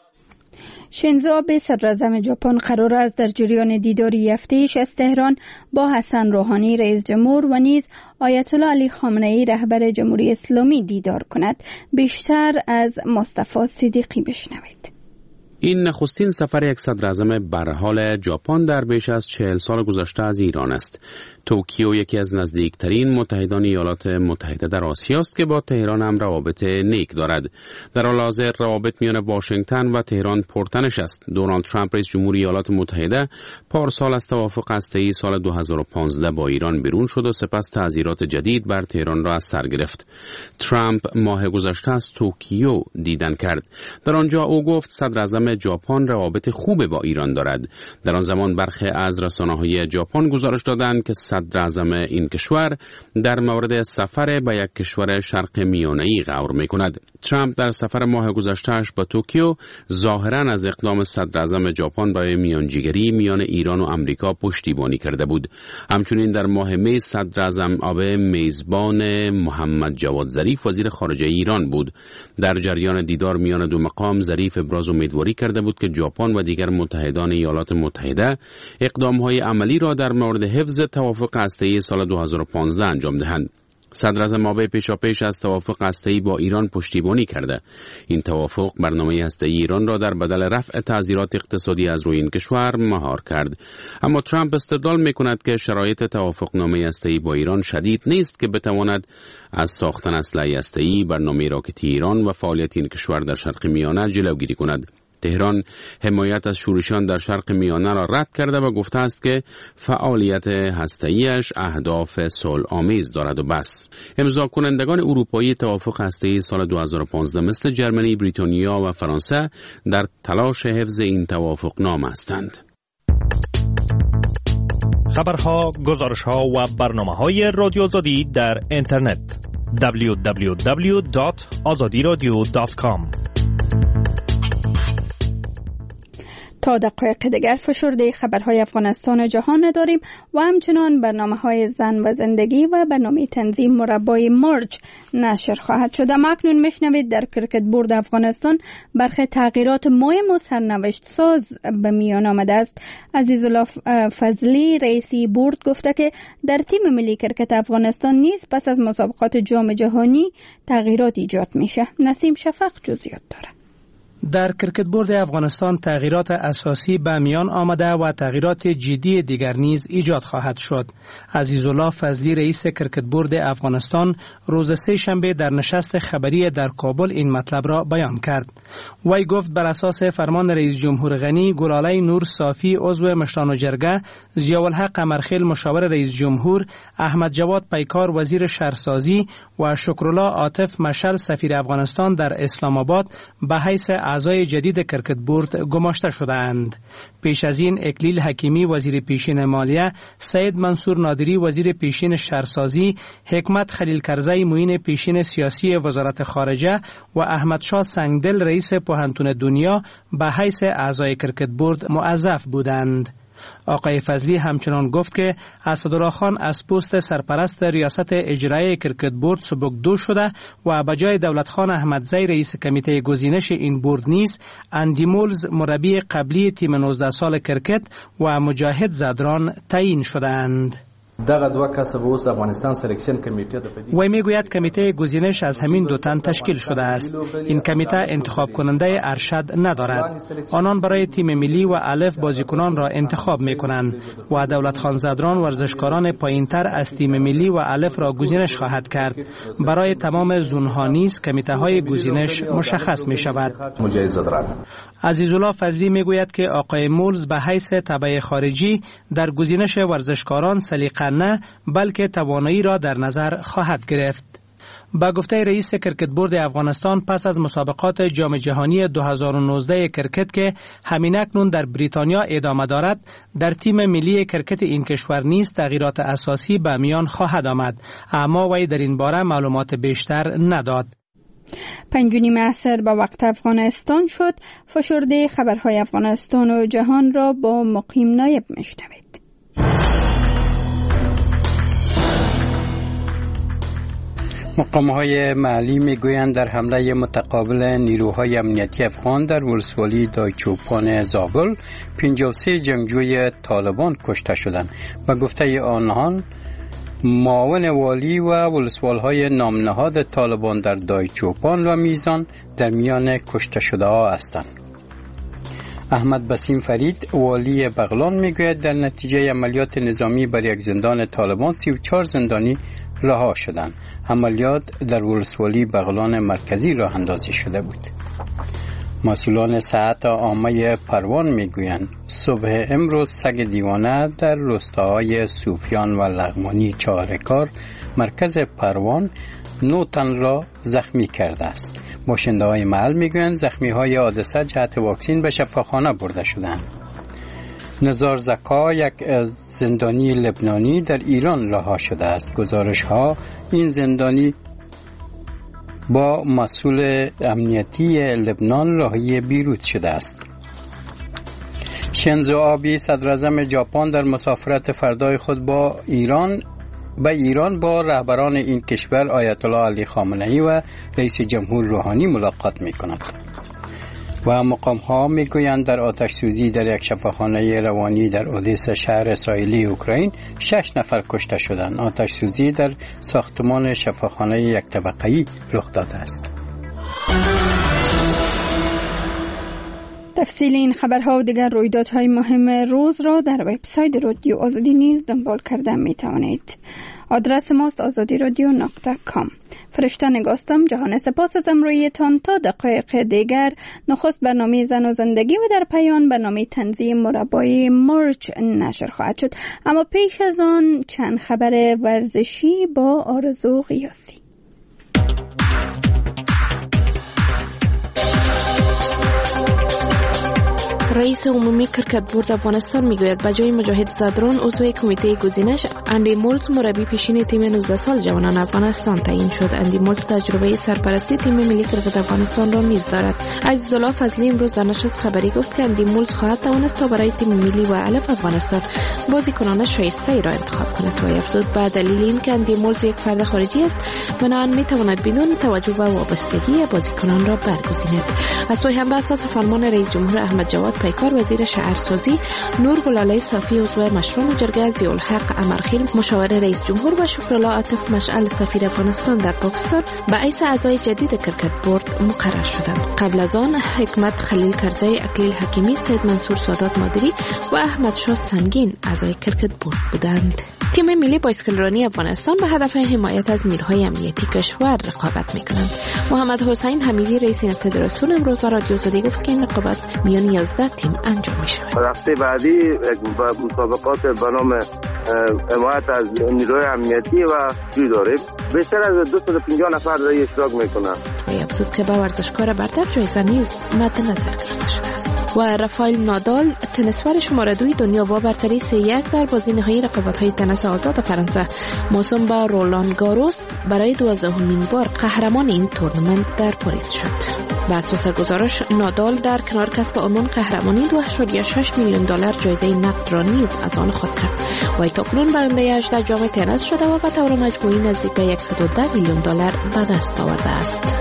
شینزو آبه صدراعظم ژاپن قرار است در جریان دیداری هفته‌ایش از تهران با حسن روحانی رئیس جمهور و نیز آیت الله علی خامنه‌ای رهبر جمهوری اسلامی دیدار کند. بیشتر از مصطفی صدیقی بشنوید. این نخستین سفر یک صدراعظم به حال ژاپن در بیش از چهل سال گذشته از ایران است. توکیو یکی از نزدیکترین متحدان ایالات متحده در آسیا است که با تهران هم روابط نیک دارد. در حال حاضر روابط میان واشنگتن و تهران پرتنش است. دونالد ترامپ رئیس جمهوری ایالات متحده پارسال از توافق هسته‌ای سال دو هزار و پانزده با ایران بیرون شد و سپس تعزیرات جدید بر تهران را از سر گرفت. ترامپ ماه گذشته از توکیو دیدن کرد. در آنجا او گفت صدراعظم ژاپن روابط خوب با ایران دارد. در آن زمان برخی از رسانه‌های ژاپن گزارش دادند که صدراعظم این کشور در مورد سفر به یک کشور شرق میانه‌ای غور می‌کند. ترامپ در سفر ماه گذشته‌اش به توکیو ظاهراً از اقدام صدراعظم ژاپن برای میانجیگری میان ایران و آمریکا پشتیبانی کرده بود. همچنین در ماه می صدراعظم آبه میزبان محمد جواد ظریف وزیر خارجه ایران بود. در جریان دیدار میان دو مقام ظریف ابراز امیدواری کرده بود که ژاپن و دیگر متحدان ایالات متحده اقدام‌های عملی را در مورد حفظ توافق هسته‌ای سال دو هزار و پانزده انجام دهند. صدراعظم آبه پیشاپیش از توافق هسته‌ای با ایران پشتیبانی کرده. این توافق برنامه هسته‌ای ایران را در بدل رفع تعزیرات اقتصادی از روی این کشور مهار کرد. اما ترامپ استدلال می‌کند که شرایط توافقنامه هسته‌ای با ایران شدید نیست که بتواند از ساختن اسلحه هسته‌ای، برنامه راکتی ایران و فعالیت این کشور در شرق میانه جلوگیری کند. تهران حمایت از شورشیان در شرق میانه را رد کرده و گفته است که فعالیت هسته‌ایش اهداف صلح‌آمیز دارد و بس. امضا کنندگان اروپایی توافق هسته‌ای سال دو هزار و پانزده مثل جرمنی، بریتانیا و فرانسه در تلاش حفظ این توافق نامه هستند. خبرها، گزارش‌ها و برنامه‌های رادیو آزادی در اینترنت دبلیو دبلیو دبلیو دات آزادی رادیو دات کام. تا دقایق دیگر فشرده خبرهای افغانستان و جهان داریم و همچنان برنامه‌های زن و زندگی و برنامه تنظیم مربای مرج نشر خواهد شد. اما اکنون میشنوید در کرکت بورد افغانستان برخی تغییرات مهم و سرنوشت ساز به میان آمده است. عزیزالله فضلی رئیسی بورد گفته که در تیم ملی کرکت افغانستان نیز پس از مسابقات جام جهانی تغییرات ایجاد میشه. نسیم شفق جزئیات داره. در کرکت بورد افغانستان تغییرات اساسی به میان آمده و تغییرات جدی دیگر نیز ایجاد خواهد شد. عزیزالله فضلی رئیس کرکت بورد افغانستان روز سه شنبه در نشست خبری در کابل این مطلب را بیان کرد. وی گفت بر اساس فرمان رئیس جمهور غنی، گلاله نور صافی عضو مشران جرگه، ضیاءالحق قمرخیل مشاور رئیس جمهور، احمد جواد پیکار وزیر شهرسازی و شکرالله عاطف مشعل سفیر افغانستان در اسلام آباد به حیث اعضای جدید کرکت بورد گماشته شدند. پیش از این اکلیل حکیمی وزیر پیشین مالیه، سید منصور نادری وزیر پیشین شهرسازی، حکمت خلیل کرزی معین پیشین سیاسی وزارت خارجه و احمد شاه سنگدل رئیس پوهنتون دنیا به حیث اعضای کرکت بورد موظف بودند. آقای فضلی همچنان گفت که اسدالله خان از پست سرپرست ریاست اجرایی کرکت بورد سبکدو شده و به جای دولت خان احمدزی رئیس کمیته گزینش این بورد نیز اندی مولز مربی قبلی تیم نوزده سال کرکت و مجاهد زدران تعیین شدند. دغه دوه کس به اوس افغانستان سلیکشن کمیته د وی میگوید کمیته گزینش از همین دو تن تشکیل شده است. این کمیته انتخاب کننده ارشد ندارد. آنان برای تیم ملی و الف بازیکنان را انتخاب میکنند و دولت خان زدران ورزشکاران پایینتر از تیم ملی و الف را گزینش خواهد کرد. برای تمام زونها نیز کمیته های گزینش مشخص می شود. عزیزالله فضلی میگوید که آقای مولز به حیث تبع خارجی در گزینش ورزشکاران سلیقه نه بلکه توانایی را در نظر خواهد گرفت. با گفته رئیس کرکت بورد افغانستان پس از مسابقات جام جهانی دو هزار و نوزده کرکت که همین اکنون در بریتانیا ادامه دارد، در تیم ملی کرکت این کشور نیز تغییرات اساسی به میان خواهد آمد، اما وی در این باره معلومات بیشتر نداد. پنج و نیم عصر به وقت افغانستان شد. فشرده خبرهای افغانستان و جهان را با مقیم نایب میشنوید. مقام‌های محلی میگویند در حمله متقابل نیروهای امنیتی افغان در ولسوالی دایچوپان زابل پنجاه و سه جنگجوی طالبان کشته شدند. به گفته آنان معاون والی و ولسوال‌های نامنهاد طالبان در دایچوپان و میزان در میان کشته شده ها هستند. احمد بسیم فرید والی بغلان میگوید در نتیجه عملیات نظامی بر یک زندان طالبان سی و چهار زندانی رها شدند. عملیات در ولسوالی بغلان مرکزی راه اندازی شده بود. مسئولان صحت عامه پروان میگویند صبح امروز سگ دیوانه در روستاهای صوفیان و لغمانی چهارکار مرکز پروان نه تن را زخمی کرده است. باشنده های محل میگویند زخمی های حادثه جهت واکسین به شفاخانه برده شدند. نزار زکا یک زندانی لبنانی در ایران رها شده است. گزارش ها این زندانی با مسئول امنیتی لبنان راهی بیروت شده است. شینزو آبی صدر اعظم ژاپن در مسافرت فردای خود با ایران به ایران با رهبران این کشور آیت الله علی خامنه‌ای و رئیس جمهور روحانی ملاقات می‌کند. و مقام ها میگویند در آتش سوزی در یک شفاخانه روانی در اودیسا شهر ساحلی اوکراین شش نفر کشته شدند. آتش سوزی در ساختمان شفاخانه یک طبقه‌ای رخ داده است. تفصیل این خبرها و دیگر رویدادهای مهم روز را در وبسایت رادیو آزادی نیز دنبال کرده می توانید. آدرس ماست آزادی رادیو نقطه کام. فرشته نگاستم. جهان سپاس از امرویتان. تا دقایق دیگر نخست برنامه زن و زندگی و در پایان برنامه تنظیم مربای مرچ نشر خواهد شد. اما پیش از آن چند خبر ورزشی با آرزو قیاسی. رئیس عمومی کرکت بورد افغانستان میگوید به جای مجاهد زدران عضو کمیته گزینش اندی مولز مربی پیشین تیم نوزده سال جوانان افغانستان تعیین شد. اندی مولز تجربه سرپرستی تیم ملی کرکت افغانستان را نیز دارد. عزیزالله فضلی امروز در نشست خبری گفت که اندی مولز خواهد توانست تا برای تیم ملی و الف افغانستان بازیکنان شایسته ای را انتخاب کند و افزود به دلیل اینکه اندی مولز یک فرد خارجی است بنابراین میتواند بدون توجه به وابستگی بازیکنان را برگزیند. از سوی هم به اساس فرمان رئیس جمهور احمد جواد پیکار وزیر شهرسازی نور گلاله صافی عضو مشوران جرگه ضیاءالحق امرخیل مشاور رئیس جمهور و شکرالله عاطف مشعل سفیر افغانستان در پاکستان به حیث اعضای جدید کرکت بورد مقرر شدند. قبل از آن حکمت خلیل کرزی، اکلیل حکیمی، سید منصور سادات مادری و احمد شاه سنگین اعضای کرکت بورد بودند. تیم ملی بایسکلرانی افغانستان به هدف حمایت از نیروهای امنیتی کشور رقابت می‌کنند. محمد حسین حمیدی رئیس این فدراسیون امروز با رادیو آزادی گفت که این رقابت میان یازده تیم انجام می‌شود. هفته بعدی مسابقات به نام حمایت از نیروهای امنیتی و چیز داره. بیشتر از دویست و پنجاه نفر در اشتراک می‌کنند. افزود که با ورزشکار برتر جایزه نیز مد نظر گرفته شده است. و رافائل نادال تنیسور شماره دوی دنیا با برتری سه یک در بازی نهایی رقابت‌های تنیس آزاد فرانسه موسوم به رولان گاروس برای دوازدهمین بار قهرمان این تورنمنت در پاریس شد. بر اساس گزارش نادال در کنار کسب عنوان قهرمانی دو ممیز شش میلیون دلار جایزه نقد را نیز از آن خود کرد و تاکنون برنده هجده جام تنیس شده و به طور مجموعی نزدیک به صد و ده میلیون دلار به دست آورده است.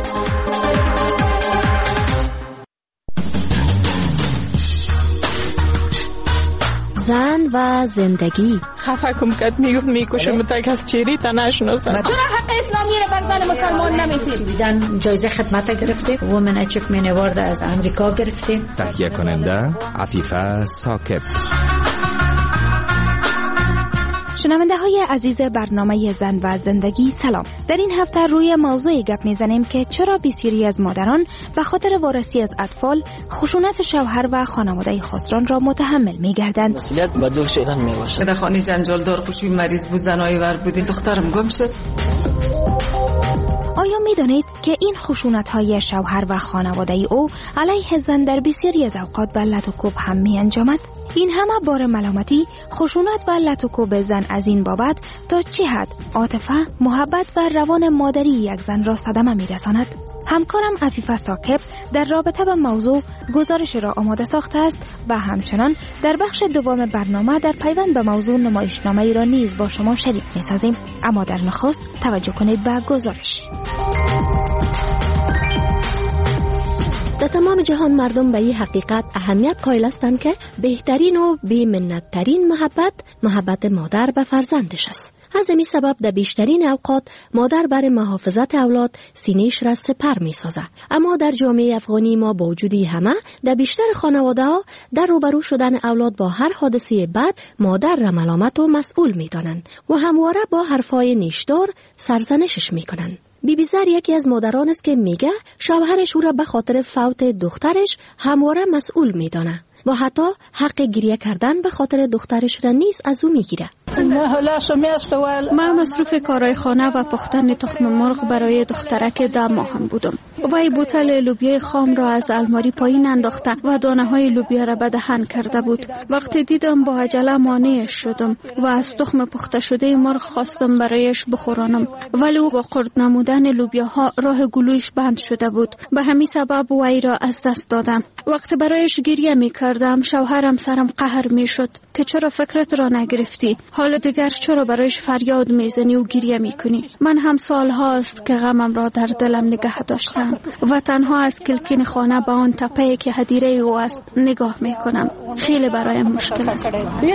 زن و زندگی. خفه کم کد میگفت میکشم تک از چیری تا نشناسم. چرا حق اسلامی رو بر زن مسلمان نمیتیم؟ سویدن جایزه خدمت گرفته، وومن اچیومنت اوارد از امریکا گرفته. تهیه کننده عفیفه ثاقب. شنونده های عزیز برنامه زن و زندگی سلام. در این هفته روی موضوعی گپ میزنیم که چرا بسیاری از مادران به خاطر وارسی از اطفال خشونت شوهر و خانواده خسران را متحمل میگردند. مسئولیت به دوش زن میباشد. در خانه جنجال دار خوشی مریض بود، زنای ور بودیم، دخترم گم شد. آیا می دانید که این خشونت های شوهر و خانواده او علیه زن در بسیاری از اوقات به لط و کوب هم می انجامد؟ این همه بار ملامتی، خشونت و لط و کوب زن از این بابت تا چه حد عاطفه، محبت و روان مادری یک زن را صدمه می رساند؟ همکارم عفیفه ثاقب در رابطه با موضوع گزارش را آماده ساخته است و همچنان در بخش دوم برنامه در پیوند به موضوع نمایشنامه ای را نیز با شما شریک می سازیم. اما در نخست توجه کنید به گزارش. در تمام جهان مردم به این حقیقت اهمیت قائل هستند که بهترین و بی‌منت‌ترین محبت محبت مادر به فرزندش است. از همین سبب در بیشترین اوقات مادر برای محافظت اولاد سینه‌اش را سپر می‌سازد. اما در جامعه افغانی ما با وجود همه در بیشتر خانواده‌ها در روبرو شدن اولاد با هر حادثه بد مادر را ملامت و مسئول می‌دانند و همواره با حرفای نیشدار سرزنشش می‌کنند. بی بی زر یکی از مادران است که میگه شوهرش او را به خاطر فوت دخترش همواره مسئول میدانه و حتی حق گریه کردن به خاطر دخترش را نیز از او میگیره. ما مصروف کارهای خانه و پختن تخم مرغ برای دخترک ده ماهم بودم. وی بوتل لوبیا خام را از الماری پایین انداخته و دانه های لوبیا را به دهن کرده بود. وقتی دیدم با عجله مانعش شدم و از تخم پخته شده مرغ خواستم برایش بخورانم، ولی او با خرد نمودن لوبیاها راه گلویش بند شده بود. به همین سبب وی را از دست دادم. وقتی برایش گریه می کردم شوهرم سرم قهر می شد که چرا فکرت را نگرفتی؟ حالا دیگر چرا برایش فریاد میزنی و گریه میکنی؟ من هم سال هاست که غمم را در دلم نگه داشتم و تنها از کلکین خانه به آن تپه‌ای که هدیره او است نگاه میکنم. خیلی برایم مشکل است.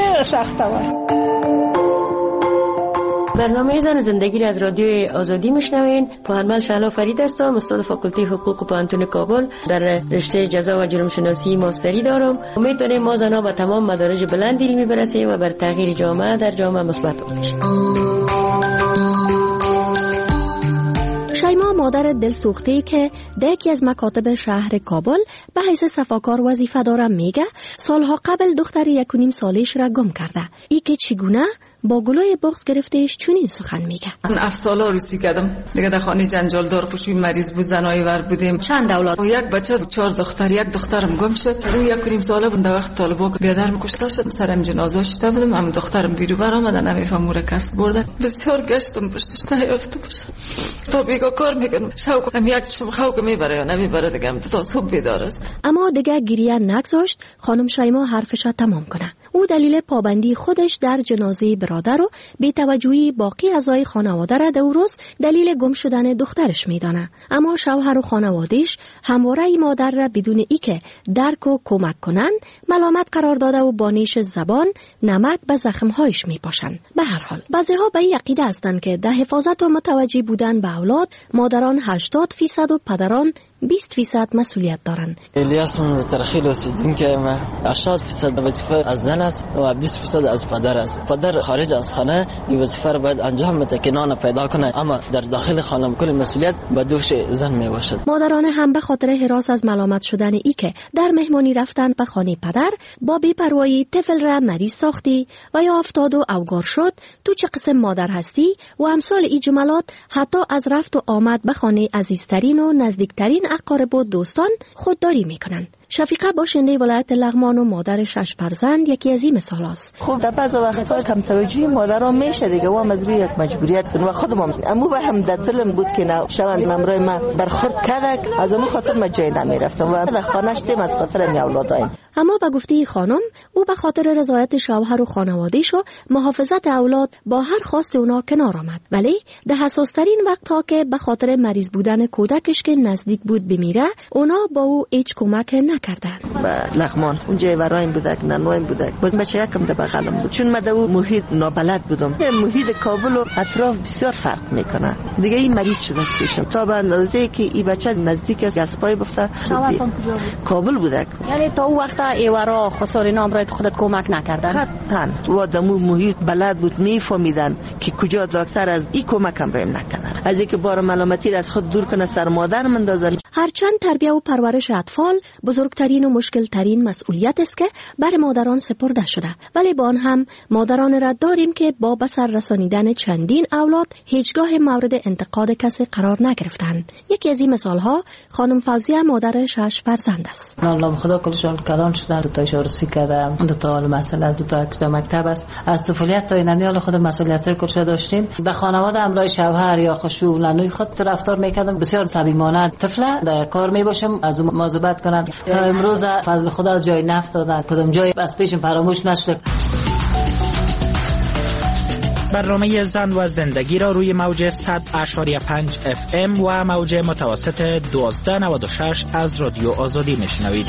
برنامه زن زندگی را از رادیو آزادی میشنوین. پوهنمند شهلا فرید هستم، استاد فاکولته حقوق پانتون کابل، در رشته جزا و جرم شناسی ماستری دارم. امیدواریم ما زنها به تمام مدارج بلند علمی برسیم و بر تغییر جامعه در جامعه مثبت باشیم. شیما مادر دلسوخته‌ای که در یکی از مکاتب شهر کابل به حیث صفاکار وظیفه دارم میگه سالها قبل دختر یک و نیم سالش را گم کرده. ای که چگونه با گلای بغض گرفتهش چنین سخن میگه. من هفت ساله روسی کردم دیگه، در خانه جنجال دار خوشی مریض بود، زنای ور بودیم. چند اولاد؟ و یک بچه چهار دختر، یک دخترم گم شد. او یک و نیم ساله بود. در وقت طالبا که بیادرم کشته شد سرم جنازه شده بودم. هم دخترم بیرو بر آمد، نمیفهم مور کس بردن. بسیار گشتم پشتش نیافته باشه. تو بیگا کار میکنم شوق هم یک شب خوک میبره یا نمیبره دیگه، هم تا صبح بیدار است. اما دیگه گریه نگذاشت خانم شیما حرفش را تمام کنه. او دلیل پابندی خودش در جنازه برادر و بی‌توجهی باقی اعضای خانواده را در روز دلیل گم شدن دخترش میدانه. اما شوهر و خانواده‌اش همواره ای مادر را بدون ای که درک و کمک کنند ملامت قرار داده و با نیش زبان نمک به زخم‌هایش میپاشند. به هر حال بعضی‌ها به این عقیده هستند که در حفاظت و متوجه بودن به اولاد مادران هشتاد فیصد و پدران بیست فیصد مسئولیت دارند. الیاس من ترخیل رسیدیم که ما هشتاد فیصد وظیفه از زن است و بیست فیصد از پدر است. پدر خارج از خانه این وظیفه را باید انجام بده که نان پیدا کنه، اما در داخل خانه کل مسئولیت به دوش زن می باشد. مادران هم به خاطر هراس از ملامت شدن ای که در مهمانی رفتن به خانه پدر با بی‌پروایی طفل را مریض ساختی و یا افتاد و اوگار شد، تو چه قسم مادر هستی و امثال این جملات حتی از رفت و آمد به خانه عزیزترین و نزدیکترین اقارب و دوستان خودداری میکنن. شفیقه باشنده ولایت لغمان و مادر شش فرزند یکی از این مثال است. خب در بعض وقتا کم توجهی مادرها میشه دیگه و از روی یک مجبوریت و خودم امو به هم در دلم بود که نه شوند ممرای ما برخورد کرد، از امو خاطر ما جای نمیرفتم و در خانه‌اش دیم از خاطر می اولادایم. اما به گفته خانم او به خاطر رضایت شوهر و خانواده‌ش و محافظت اولاد با هر خواست اونا کنار آمد، ولی در حساس‌ترین وقت‌ها که به خاطر مریض بودن کودکش که نزدیک بود بمیره، اونا با او هیچ کمک نکردند. با لغمان اونجا ورایم بودک نانوایم بودک باز بچه یکم ده بغلم بود، چون من در اون محیط نابلد بودم. محیط کابل و اطراف بسیار فرق میکنه. دیگه این مریض شده پیشم تا به اندازه که این بچه نزدیک از گسپای بفته. کابل بودک. یعنی تا اون وقت ایوارا خساری نامرای خودت کمک نکردن؟ قطعا. و دمو محیط بلد بود، میفهمیدن که کجا دکتر از این کمکم رایم نکنن، از اینکه بار ملامتی از خود دور کنه سر مادر مندازن. هرچند تربیت و پرورش اطفال بزرگترین و مشکل ترین مسئولیت است که بر مادران سپرده شده، ولی با آن هم مادران را داریم که با به سر رسانیدن چندین اولاد هیچگاه مورد انتقاد کسی قرار نگرفتند. یکی از این مثال ها خانم فوزیه مادر شش فرزند است. الله خدا کلشون کلان شدن، دو تا شورسی کردم، دو تا مسئله از دو تا کتاب مکتب است. از طفولیت تا اینمی خود مسئولیت‌های کلش داشتیم. به خانواده همراه شوهر یا خشوع لنوی خود رفتار میکردم، بسیار صمیمانه. طفله در کار میباشم از مواظبت کنم. تا امروز فضل خدا از جای نفت دادن، کدام جای از پیشم فراموش نشد. برنامه زن و زندگی را روی موج صد اشاری پنج اف ام و موج متوسط دوازده نود و شش از رادیو آزادی میشنوید.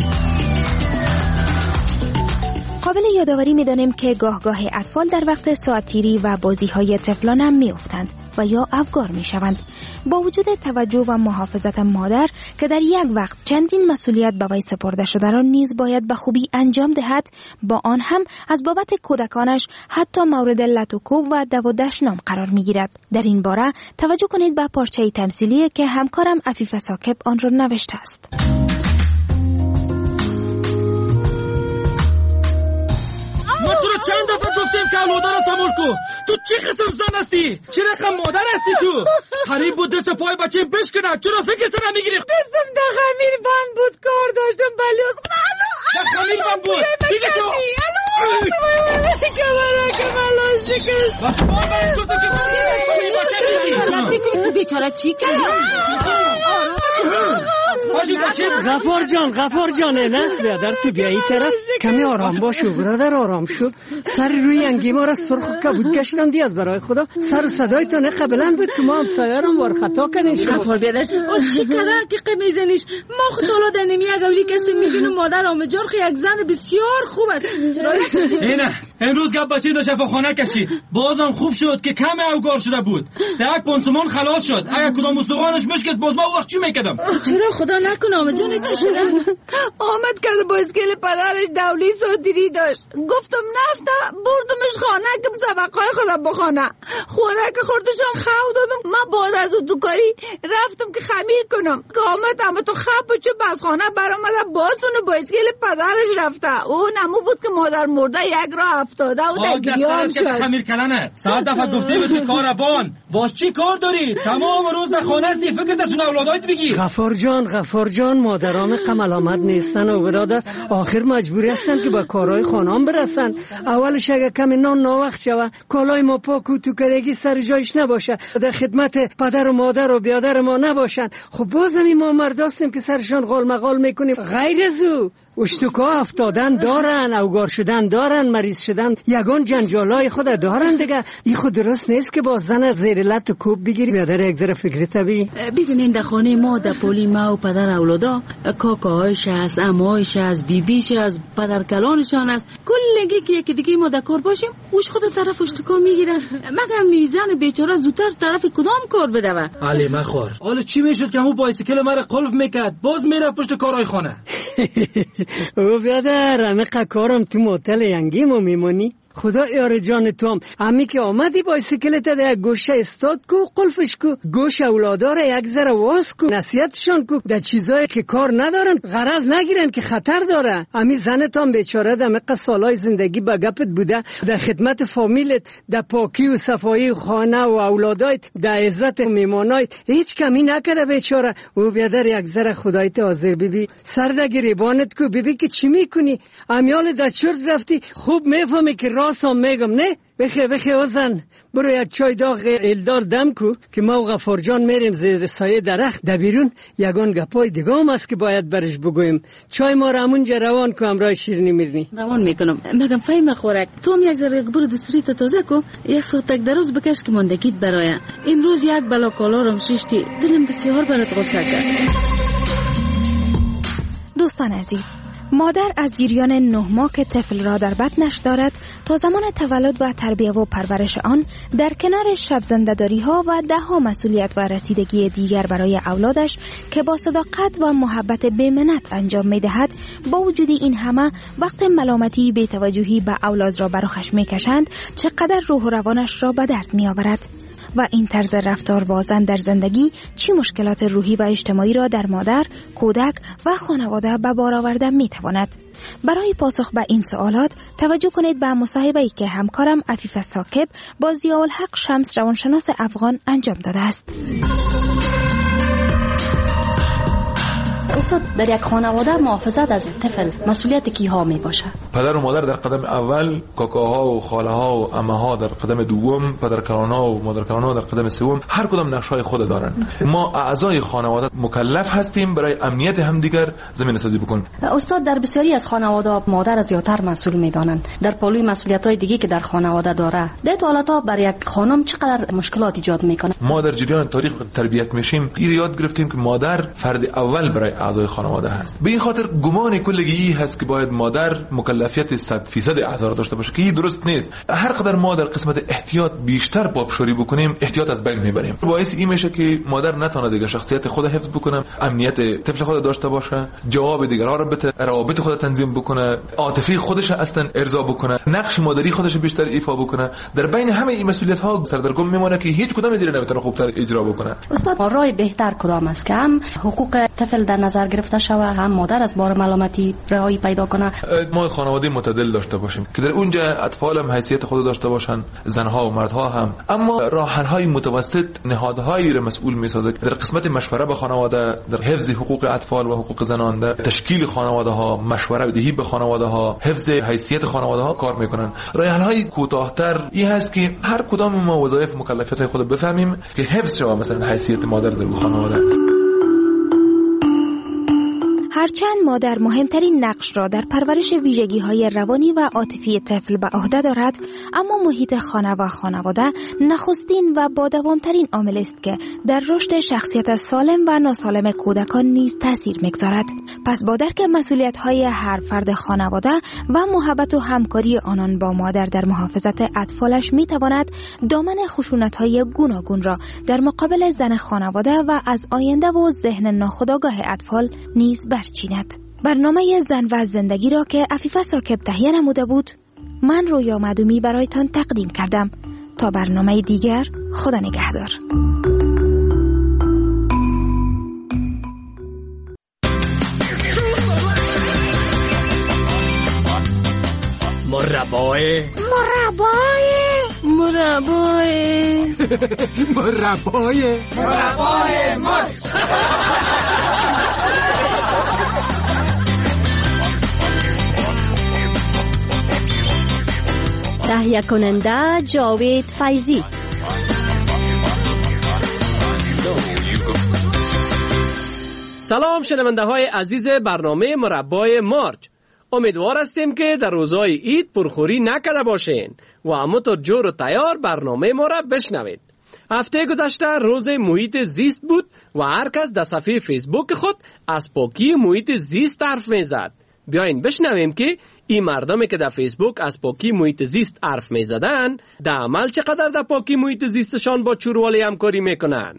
قابل یادآوری می‌دانیم که گاه گاه اطفال در وقت ساعتیری و بازی‌های طفلان هم می‌افتند و یا افگار می‌شوند. با وجود توجه و محافظت مادر که در یک وقت چندین مسئولیت به وی سپرده شده را نیز باید به خوبی انجام دهد، با آن هم از بابت کودکانش حتی مورد لط و کوب و دو و دشنام قرار می‌گیرد. در این باره توجه کنید به پارچه تمثیلی که همکارم عفیفه ساکب آن را نوشته است. ما تو رو چند دفعه گفتیم که اولادان رو سمول کو. تو چی قسم زن هستی؟ چی رقم مادر هستی تو؟ قریب بود دست پای بچه بشکنه، چرا فکرتو نمیگیری؟ دستم در خمیر بند بود، کار داشتم بلی از خدا. در خمیر بند بود؟ دیگه تو کمرا کمالا شکست. بیچاره چی کرد؟ غفار جان غفار جان نه بیادر تو بیایی طرف کمی آرام باشو برادر، آرام شو. سر روی انگی ما را سرخ کبود گشتم دی از برای خدا. سر صدای تو نه قبلا بود که ما هم سایرم وار خطا کنیم. غفار بیادرش چی کده که قمیزنیش ما خود سالا دنیمی اگولی کسی میبینم مادر آمجار خی یک زن بسیار خوب است. اینه امروز گپ بچه دو شفاخانه کشید، بازم خوب شد که کم اوگار شده بود. در یک پانسمان خلاص شد. اگر کدام استخوانش مشکست باز ما وقت چی میکردم؟ چرا خدا نکنه آمد جان چی شده؟ آمد که با اسکل پدرش دولی صادری داشت، گفتم نفته بردمش خانه که سبقای خودم بخونه. خوراک خوردشم خو دادم. من بعد از اون دوکاری رفتم که خمیر کنم که آمد اما تو خب بچه بس خانه برآمده بازونو با اسکل پدرش رفته. اون نمو بود که مادر مرده یک راه افتاده و در گریان شد. خمیر کلنه صد دفعه گفته بود که کاربان باش چی کار داری؟ تمام روز در خانه هستی، فکرت از اون اولادایت بگی. غفار جان غفار جان مادرام قمل آمد نیستن و برادر آخر مجبوری هستن که با کارهای خانام برسن. اولش اگه کمی نان ناوقت شوه کالای ما پاک و تو کرگی سر جایش نباشه، در خدمت پدر و مادر و بیادر ما نباشن، خب بازم ما مرد هستیم که سرشان غال مغال میکنیم. غیر از او اشتکا افتادن دارن، اوگار شدن دارن، مریض شدن یگان جنجالای خود دارن دیگه. این خود درست نیست که با زن زیر لط و کوب بگیری. بیادر یک ذره فکر طبیعی ببینین در خانه ما در پولی ما و پدر اولادا کاکاهایش هست، عموهایش هست، بیبیش هست، پدر کلانشان هست، کلگی که یکی دیگه ما در کار باشیم اوش خود طرف اشتکا میگیرن. مگه میزن بیچاره زودتر طرف کدام کار بدوه؟ علی مخور حالا چی میشد که همون بایسیکل مرا قلف میکرد باز میرفت پشت کارهای خانه؟ او بیادر همه کارم تو موتل ینگیمو میمونی. خدا یار جان توم امی که آمدی بایسیکلت در یک گوشه استاد کو، قلفش کو، گوش اولادار یک ذره واس کو، نصیحتشان کو در چیزایی که کار ندارن غرض نگیرن که خطر داره. امی زنت هم بیچاره در مقه سالای زندگی با گپت بوده، در خدمت فامیلت، در پاکی و صفایی خانه و اولادایت، در عزت میمانایت هیچ کمی نکرده بیچاره. او بیادر یک ذره خدایت حاضر ببی، سر در گریبانت کو ببی که چی میکنی. امیال در چرت رفتی خوب میفهمی که راستم میگم نه. بخیر بخیر وزن برو یک چای داغ الدار دم کو که ما و غفار جان میریم زیر سایه درخت در بیرون. یگان گپای دیگه هم است که باید برش بگویم. چای ما را همونجا روان کو همراه شیرینی میرنی. روان میکنم. مگم فهم خوراک تو هم یک ذره برو دستریت تازه کو یک ساعت دروز بکش که ماندگیت برای امروز یک بلا کالارم شیشتی دلم بسیار برات غصه کرد. دوستان عزیز، مادر از جریان نه ماه که طفل را در بطنش دارد تا زمان تولد و تربیت و پرورش آن در کنار شب زنده‌داری ها و ده ها مسئولیت و رسیدگی دیگر برای اولادش که با صداقت و محبت بی‌منت انجام می دهد، با وجود این همه وقت ملامتی بی‌توجهی به اولاد را بر خشم می کشند چقدر روح و روانش را به درد می آورد. و این طرز رفتار با زن در زندگی چی مشکلات روحی و اجتماعی را در مادر، کودک و خانواده به بار آورده می تواند؟ برای پاسخ به این سوالات توجه کنید به مصاحبه‌ای که همکارم عفیفه ثاقب با ضیاءالحق شمس روانشناس افغان انجام داده است. استاد، در یک خانواده محافظت از طفل مسئولیت کیها می باشه؟ پدر و مادر در قدم اول، کاکاها و خاله‌ها و عمه‌ها در قدم دوم، پدرکلان‌ها و مادرکلان‌ها در قدم سوم. هر کدام نقش‌های خود دارن. ما اعضای خانواده مکلف هستیم برای امنیت همدیگر زمینه سازی بکنیم. استاد، در بسیاری از خانواده مادر از زیاتر مسئول می‌دانند. در پالوی مسئولیت‌های دیگه که در خانواده داره، در حالتا برای یک خانم چقدر مشکلات ایجاد می‌کنه؟ ما در جریان تاریخ تربیت میشیم، این یاد گرفتیم که مادر فرد اول برای اعضای خانواده هست. به این خاطر گمان کلگی هست که باید مادر مکلفیت صد درصد اعضا را داشته باشه که این درست نیست. هر قدر ما در قسمت احتیاط بیشتر پابشوری بکنیم، احتیاط از بین میبریم. باعث این میشه که مادر نتونه دیگه شخصیت خود حفظ بکنه، امنیت طفل خود داشته باشه، جواب دیگران را بده، روابط خود تنظیم بکنه، عاطفی خودش اصلا ارضا بکنه، نقش مادری خودش بیشتر ایفا بکنه. در بین همه این مسئولیت ها سردرگم میمونه که هیچ کدام از اینا نمیتونه خوبتر اجرا بکنه. استاد، راه بهتر کدام است که هم حقوق طفل در نظر گرفته شوه، هم مادر از بار ملامتی رهایی پیدا کنه؟ ما خانواده متعادل داشته باشیم که در اونجا اطفال هم حیثیت خود داشته باشن، زنها و مردها هم، اما راه‌حل‌های متوسط نهادهایی را مسئول می‌سازه در قسمت مشوره به خانواده، در حفظ حقوق اطفال و حقوق زنان، در تشکیل خانواده‌ها، مشوره دهی به خانواده‌ها، حفظ حیثیت خانواده‌ها کار می‌کنن. راه‌حل‌های کوتاه‌تر این هست که هر کدام ما وظایف مکلفیت‌های خود بفهمیم که حفظ شود، مثلا حیثیت مادر در خانواده. هرچند مادر مهمترین نقش را در پرورش ویژگی‌های روانی و عاطفی طفل به عهده دارد، اما محیط خانه و خانواده نخستین و با دوامترین عامل است که در رشد شخصیت سالم و ناسالم کودکان نیز تاثیر می‌گذارد. پس با درک مسئولیت‌های هر فرد خانواده و محبت و همکاری آنان با مادر در محافظت اطفالش می‌تواند دامن خشونت‌های گوناگون را در مقابل زن خانواده و از آینده و ذهن ناخودآگاه اطفال نیز برچیند. برنامه زن و زندگی را که عفیفه ثاقب تهیه نموده بود، من رویا مدومی برایتان تقدیم کردم. تا برنامه دیگر، خدا نگهدار. مربای مربای مربای مربای مربای مر تهیه کننده جاوید فیضی. سلام شنونده های عزیز برنامه مربای مارچ. امیدوار هستیم که در روزهای عید پرخوری نکرده باشین و همونطور جور و تیار برنامه ما را بشنوید. هفته گذشته روز محیط زیست بود و هر کس در صفحه فیسبوک خود از پاکی محیط زیست حرف میزد. بیاین بشنویم که این مردمی که در فیسبوک از پاکی محیط زیست حرف میزدن در عمل چقدر در پاکی محیط زیستشان با چوروالی همکاری میکنن.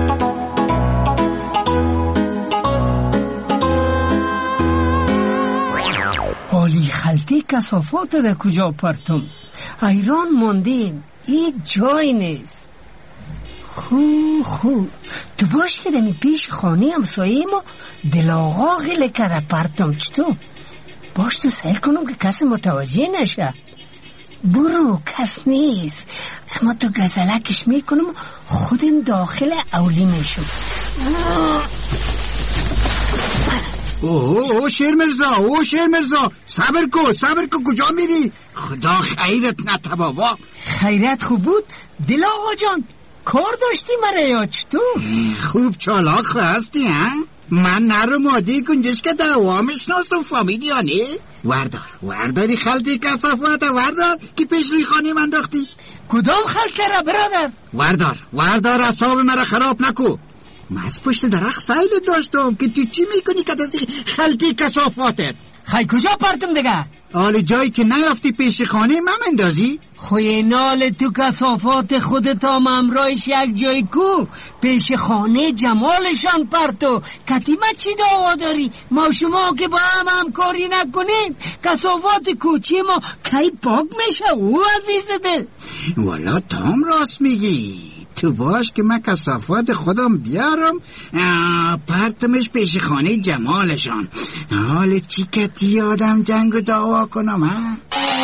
حالی خلطی کثافات در کجا پرتم؟ ایران ماندین، این جای نیست. خو خو تو باش که دمی پیش خانه همسایه ما دلاغا غیله کرده پرتم. چطور؟ باش تو سهل کنم که کسی متوجه نشه. برو، کس نیست. اما تو گزلکش میکنم خودم داخل اولی میشم. اوه اوه شیر مرزا، اوه شیر مرزا، صبر کو صبر کو، کجا میری؟ خدا خیرت نده بابا. خیرت خوب بود دل آقا جان، کار داشتی مرا یا چطور؟ خوب چالاک هستی ها؟ من نرو مادی گنجش که دوامش ناسم فامیلیانه. وردار ورداری خلطی کسافات وردار که پیش روی خانه من انداختی. کدام خلطه را برادر؟ وردار وردار اصاب مرا خراب نکو. من از پشت درخت سایل داشتم که تو چی میکنی که از خلطی کسافاتت؟ خیلی کجا پرتم دیگه؟ حالی جایی که نیافتی پیش خانه من اندازی؟ خوی نال تو کسافات خودت هم امرایش یک جای کو پیش خانه جمالشان پرتو. کتیمه چی دعوا داری؟ ما شما که با هم همکاری نکنیم کسافات کوچی ما کی پاک میشه او عزیز دل؟ والا تام راست میگی. تو باش که من کسافات خودم بیارم پرتمش پیش خانه جمالشان. حال چی کتی آدم جنگ و دعوا کنم ها؟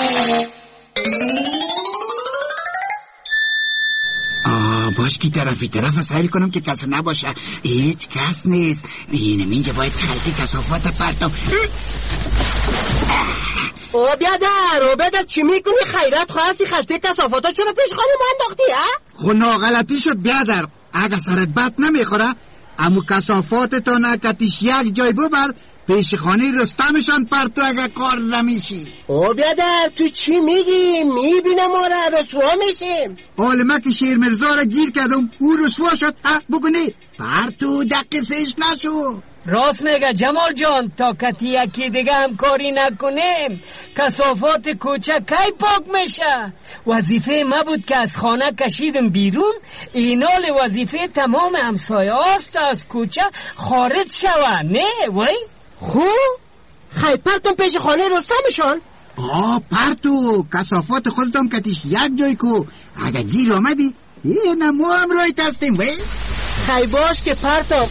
آه باش که طرفی طرف سیل کنم که کس نباشه. هیچ کس نیست. اینم اینجا باید خلقی کسافات پرتم. او بیادر او بیادر چی میکنی؟ خیرت خواستی خلطه کسافاتا چرا پیش خانه ما انداختی ها؟ خب ناغلطی شد بیادر. اگه سرت بد نمیخوره امو کسافات تا نکتیش یک جای ببر پیش خانه رستمشان پرتو اگه کار نمیشی. او بیادر تو چی میگی؟ میبینم ما را رسوا میشیم. حال من که شیر مرزا را گیر کردم او رسوا شد. ها بگونی پرتو دقیقه سیش نشو. راست میگه جمال جان، تا کتی یکی دیگه هم کاری نکنیم کسافات کوچه کی پاک میشه؟ وظیفه ما بود که از خانه کشیدم بیرون. اینال وظیفه تمام همسایه هاست از کوچه خارج شوه. نه وای خو خیلی پرتون پیش خانه رستمشان. آه پرتو کسافات خودتم کتیش یک جای کو. اگه گیر آمدی یه نمو هم رای تستیم وی. خیلی باش که پرتو.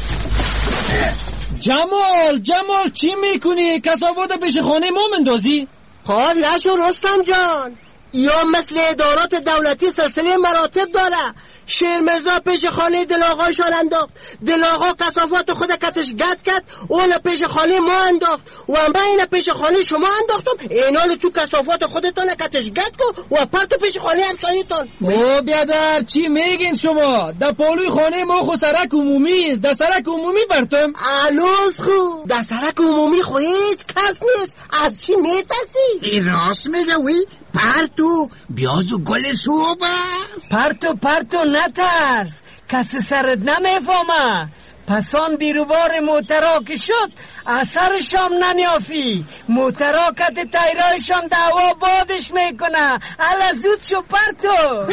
جمال جمال چی میکنی؟ کسافات پیش خانه ما مندازی؟ خب نشو رستم جان، یا مثل ادارات دولتی سلسله مراتب داره. شیر مرزا پیش خانه دلاغایشان انداخت، دلاغا کسافات خود کتش گد کرد، اون پیش خانه ما انداخت و من این پیش خانه شما انداختم. اینال تو کسافات خودتان کتش گد کو و پرتو پیش خانه همسایتان. او بیادر چی میگین شما؟ در پالوی خانه ما خو سرک عمومی است. در سرک عمومی برتم الوز خو در سرک عمومی خو هیچ کس نیست. از چی میترسی؟ این راست میگه وی. پرتو بیازو گل صوب است. پرتو پرتو نترس، کسی سرت نمیفهمه. پسان بیروبار موترا که شد اثرشام نمیافی. موتراکت تایرایشان دعوا بادش میکنه. الا زود شو پرتو.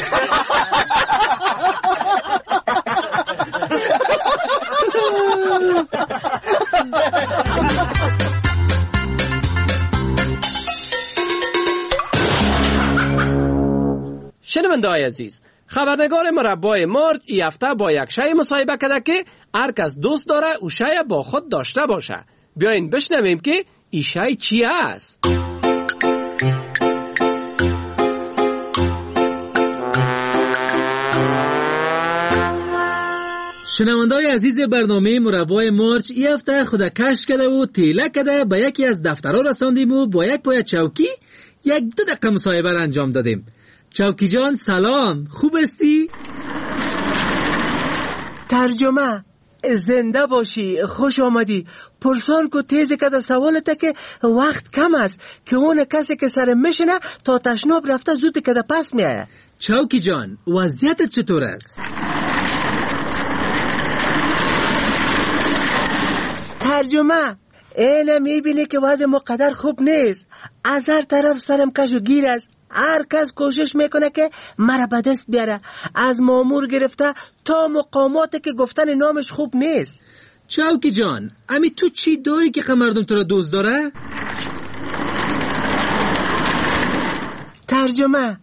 شنونده های عزیز، خبرنگار مربای مارج ای هفته با یک شای مصاحبه کرده که هر کس دوست داره او شای با خود داشته باشه. بیاین بشنویم که ای شای چی است. شنونده‌های عزیز برنامه مربای مارج ای هفته خدا کش کرده و تیله کرده به یکی از دفترها رساندیم و با یک پای چوکی یک دو دقیقه مصاحبه را انجام دادیم. چوکی جان سلام، خوب استی؟ ترجمه زنده باشی، خوش آمدی. پرسان کو تیزی که در سوالته که وقت کم است که اون کسی که سر میشنه تا تشناب رفته زود که در پس میایه. چوکی جان وضعیتت چطور است؟ ترجمه اینه میبینی که وضع مقدر خوب نیست. از هر طرف سرم کش و گیر است. هر کس کوشش میکنه که مرا به دست بیاره، از مامور گرفته تا مقامات که گفتن نامش خوب نیست. چوکی جان امی تو چی داری که مردم تو را دوست داره؟ ترجمه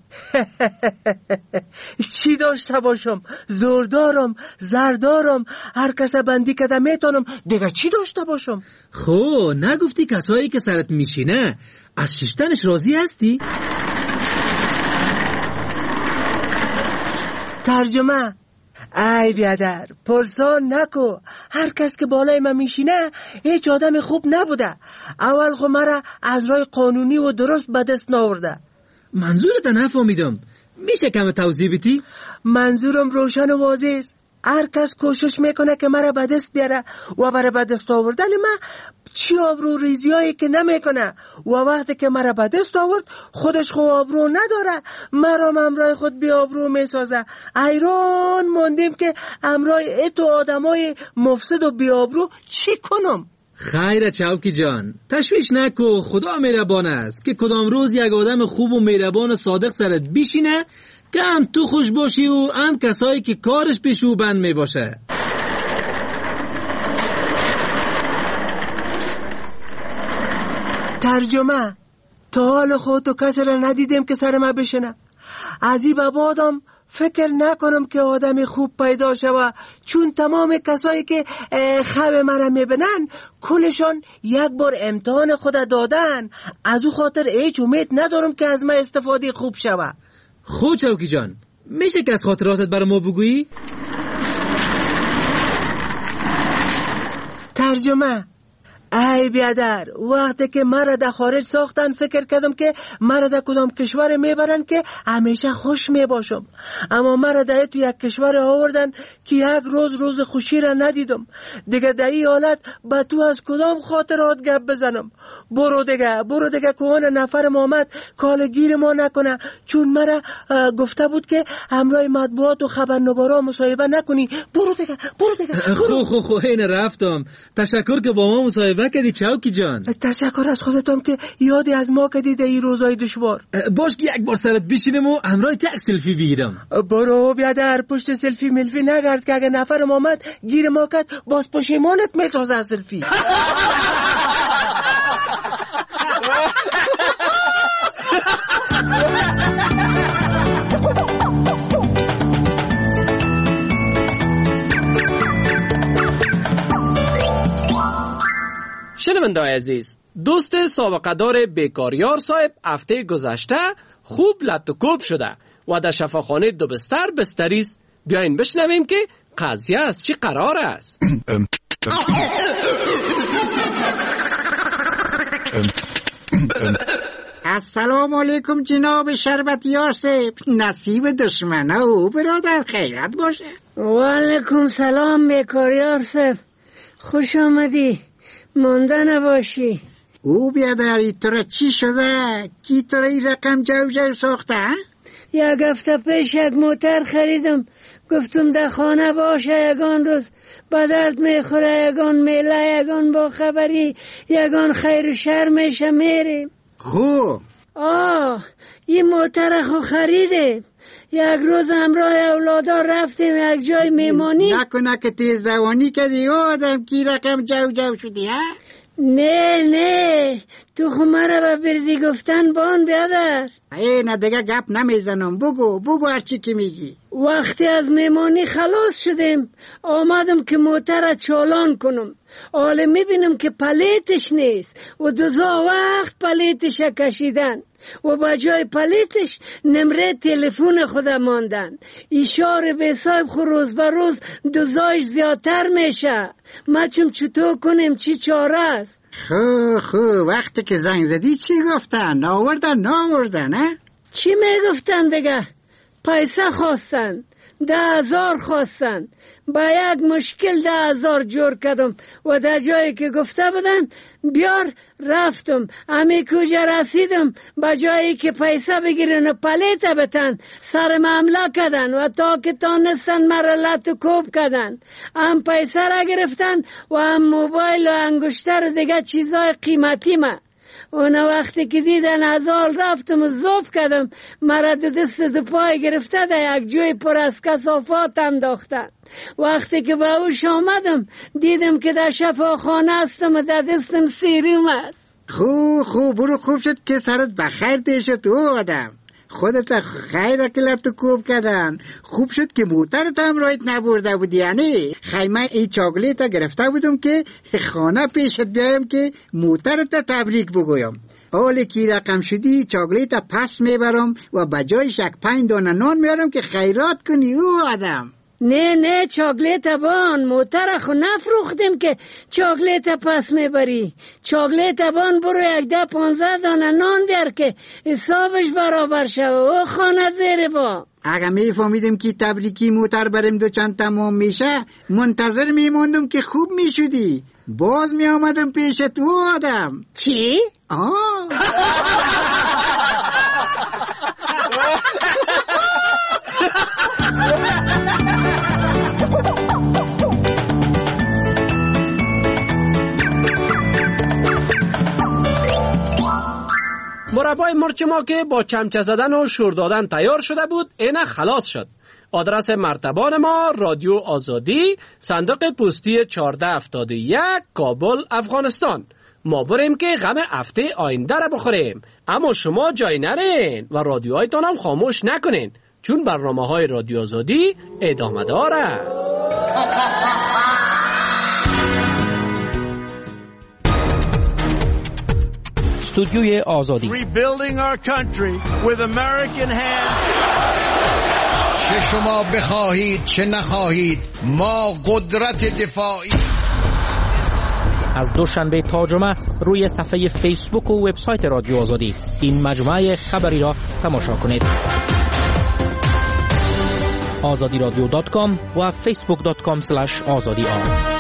چی داشته باشم؟ زوردارم، زردارم، هر کس بندی کده میتونم. دیگه چی داشته باشم؟ خو نگفتی کسایی که سرت میشینه از ششتنش راضی هستی؟ ترجمه ای بیادر پرسان نکو، هر کس که بالای من میشینه هیچ آدم خوب نبوده. اول خو مرا از راه قانونی و درست به دست ناورده. منظورت نفهمیدم، میشه کم توضیح بدی؟ منظورم روشن و واضح است. هر کس کوشش میکنه که مرا به دست بیاره و برای به دست آوردن من چی آبرو ریزیایی که نمیکنه و وقتی که مرا به دست آورد خودش خو آبرو نداره، مرا امرای خود بی آبرو میسازه. حیران موندیم که امرای ایتو آدمای مفسد و بی آبرو چی کنم؟ خیره چوکی جان، تشویش نکو، خدا مهربان است که کدام روز یک آدم خوب و مهربان و صادق سرت بیشینه که هم تو خوش باشی و هم کسایی که کارش پیشو بند می باشه. ترجمه: تا حال خودتو کسی را ندیدیم که سر ما بشنه. از این بابادم فکر نکنم که آدم خوب پیدا شوه، چون تمام کسایی که خواب مرا میبینن کلشان یک بار امتحان خود دادن. از او خاطر هیچ امید ندارم که از ما استفاده خوب شوه. خود چوکی جان، میشه که از خاطراتت برای ما بگویی؟ ترجمه: ای بیادر وقتی که مرا در خارج ساختن فکر کردم که مرا در کدام کشور میبرن که همیشه خوش میباشم، اما مرا در تو یک کشور آوردن که یک روز روز خوشی را ندیدم. دیگه در این حالت با تو از کدام خاطرات گپ بزنم؟ برو دیگه برو دیگه که اون نفر محمد کالگیر ما نکنه، چون مرا گفته بود که همراه مطبوعات و خبرنگارا مصاحبه نکنی. برو دیگه برو دیگه خو خو خو این رفتم. تشکر که با ما مصاحبه کردی چوکی جان. تشکر از خودتم که یادی از ما کردی در این روزای دشوار. باش که یک بار سرت بشینم و همراه تک سلفی بگیرم. برو بیادر پشت سلفی ملفی نگرد که اگه نفر محمد گیر ما کرد باز پشیمانت میسازه سلفی. شنونده‌های عزیز، دوست سابقه دار بیکاریار صاحب هفته گذشته خوب لط و کوب شده و در شفاخانه دو بستر بستریست. بیاین بشنویم که قضیه از چی قرار است. السلام علیکم جناب شربتیار صاحب، نصیب دشمنه او برادر خیرت باشه. و علیکم سلام بیکاریار صاحب، خوش آمدی، مانده نباشی. او بیادری تو را چی شده؟ کی تو را این رقم جو جو ساخته؟ یک هفته پیش یک موتر خریدم، گفتم در خانه باشه یگان روز با درد میخوره، یگان میله، یگان با خبری، یگان خیر و شر میشه میریم. خوب آه این موتر خو خریده. یک روز همراه اولادا رفتیم یک جای میمانی. نکنه که تیز دوانی کردی او آدم کی رقم جو جو شدی ها؟ نه نه تو خو مرا به بردی گفتن بان بیادر. ای نه دیگه گپ نمیزنم، بگو بگو هرچی که میگی. وقتی از میمانی خلاص شدیم آمدم که موتر چالان کنم، حالا میبینم که پلیتش نیست و دوزا وقت پلیتش کشیدن و با جای پلیتش نمره تلفن خود ماندن. اشاره به صاحب خو روز به روز دوزاش زیادتر میشه. ما چم چطور کنیم، چی چاره است؟ خو خو وقتی که زنگ زدی چی گفتن؟ آوردن ناوردن ها؟ چی میگفتن دیگه؟ پیسه خواستن، ده هزار خواستن. با یک مشکل ده هزار جور کردم و در جایی که گفته بودن بیار رفتم. امی کجا رسیدم با جایی که پیسه بگیرن و پلیت بتن سر معامله کردن و تا که تانستن مرا لط و کوب کردن. هم پیسه را گرفتن و هم موبایل و انگشتر و دیگه چیزای قیمتی ما. اون وقتی که دیدن ازال رفتم و زوف کردم، مرا دو دست دو پای گرفته در یک جوی پر از کثافات انداختن. وقتی که به اوش آمدم دیدم که در شفاخانه هستم و در دستم سیروم است. خوب خوب برو، خوب شد که سرت بخیر دیشت تو آدم. خودت خیر که لط و کوب کردن. خوب شد که موترت هم رایت نبرده بودی. یعنی خیمه ای چاکلیت گرفته بودم که خانه پیشت بیایم که موترت تبریک بگویم. حالی که رقم شدی چاکلیت پس میبرم و بجایش یک پنج دانه نان میارم که خیرات کنی او آدم. نه نه چاکلیت بان موتر خو نفروختیم که چاکلیت پس میبری. چاکلیت بان برو یک ده پانزده دانه نان بیار که حسابش برابر شو. او خانه زیر با اگه میفهمیدم که تبریکی موتر برم دو چند تمام میشه منتظر میموندم که خوب میشدی. باز میامدم پیش تو آدم. چی؟ آه مربای مرچ ما که با چمچه زدن و شور دادن تیار شده بود اینه خلاص شد. آدرس مرتبان ما رادیو آزادی، صندوق پستی چهارده هفتاد و یک، کابل، افغانستان. ما بریم که غم هفته آینده را بخوریم، اما شما جای نرین و رادیوهایتان هم خاموش نکنین، چون برنامه های رادیو آزادی ادامه دار است. استودیوی آزادی. Rebuilding our country with American hands. چه شما بخواهید چه نخواهید ما قدرت دفاعی. از دوشنبه تا جمعه روی صفحه فیسبوک و وبسایت رادیو آزادی این مجموعه خبری را تماشا کنید. آزادی رادیو دات کام و فیسبوک دات کام اسلش آزادی آر.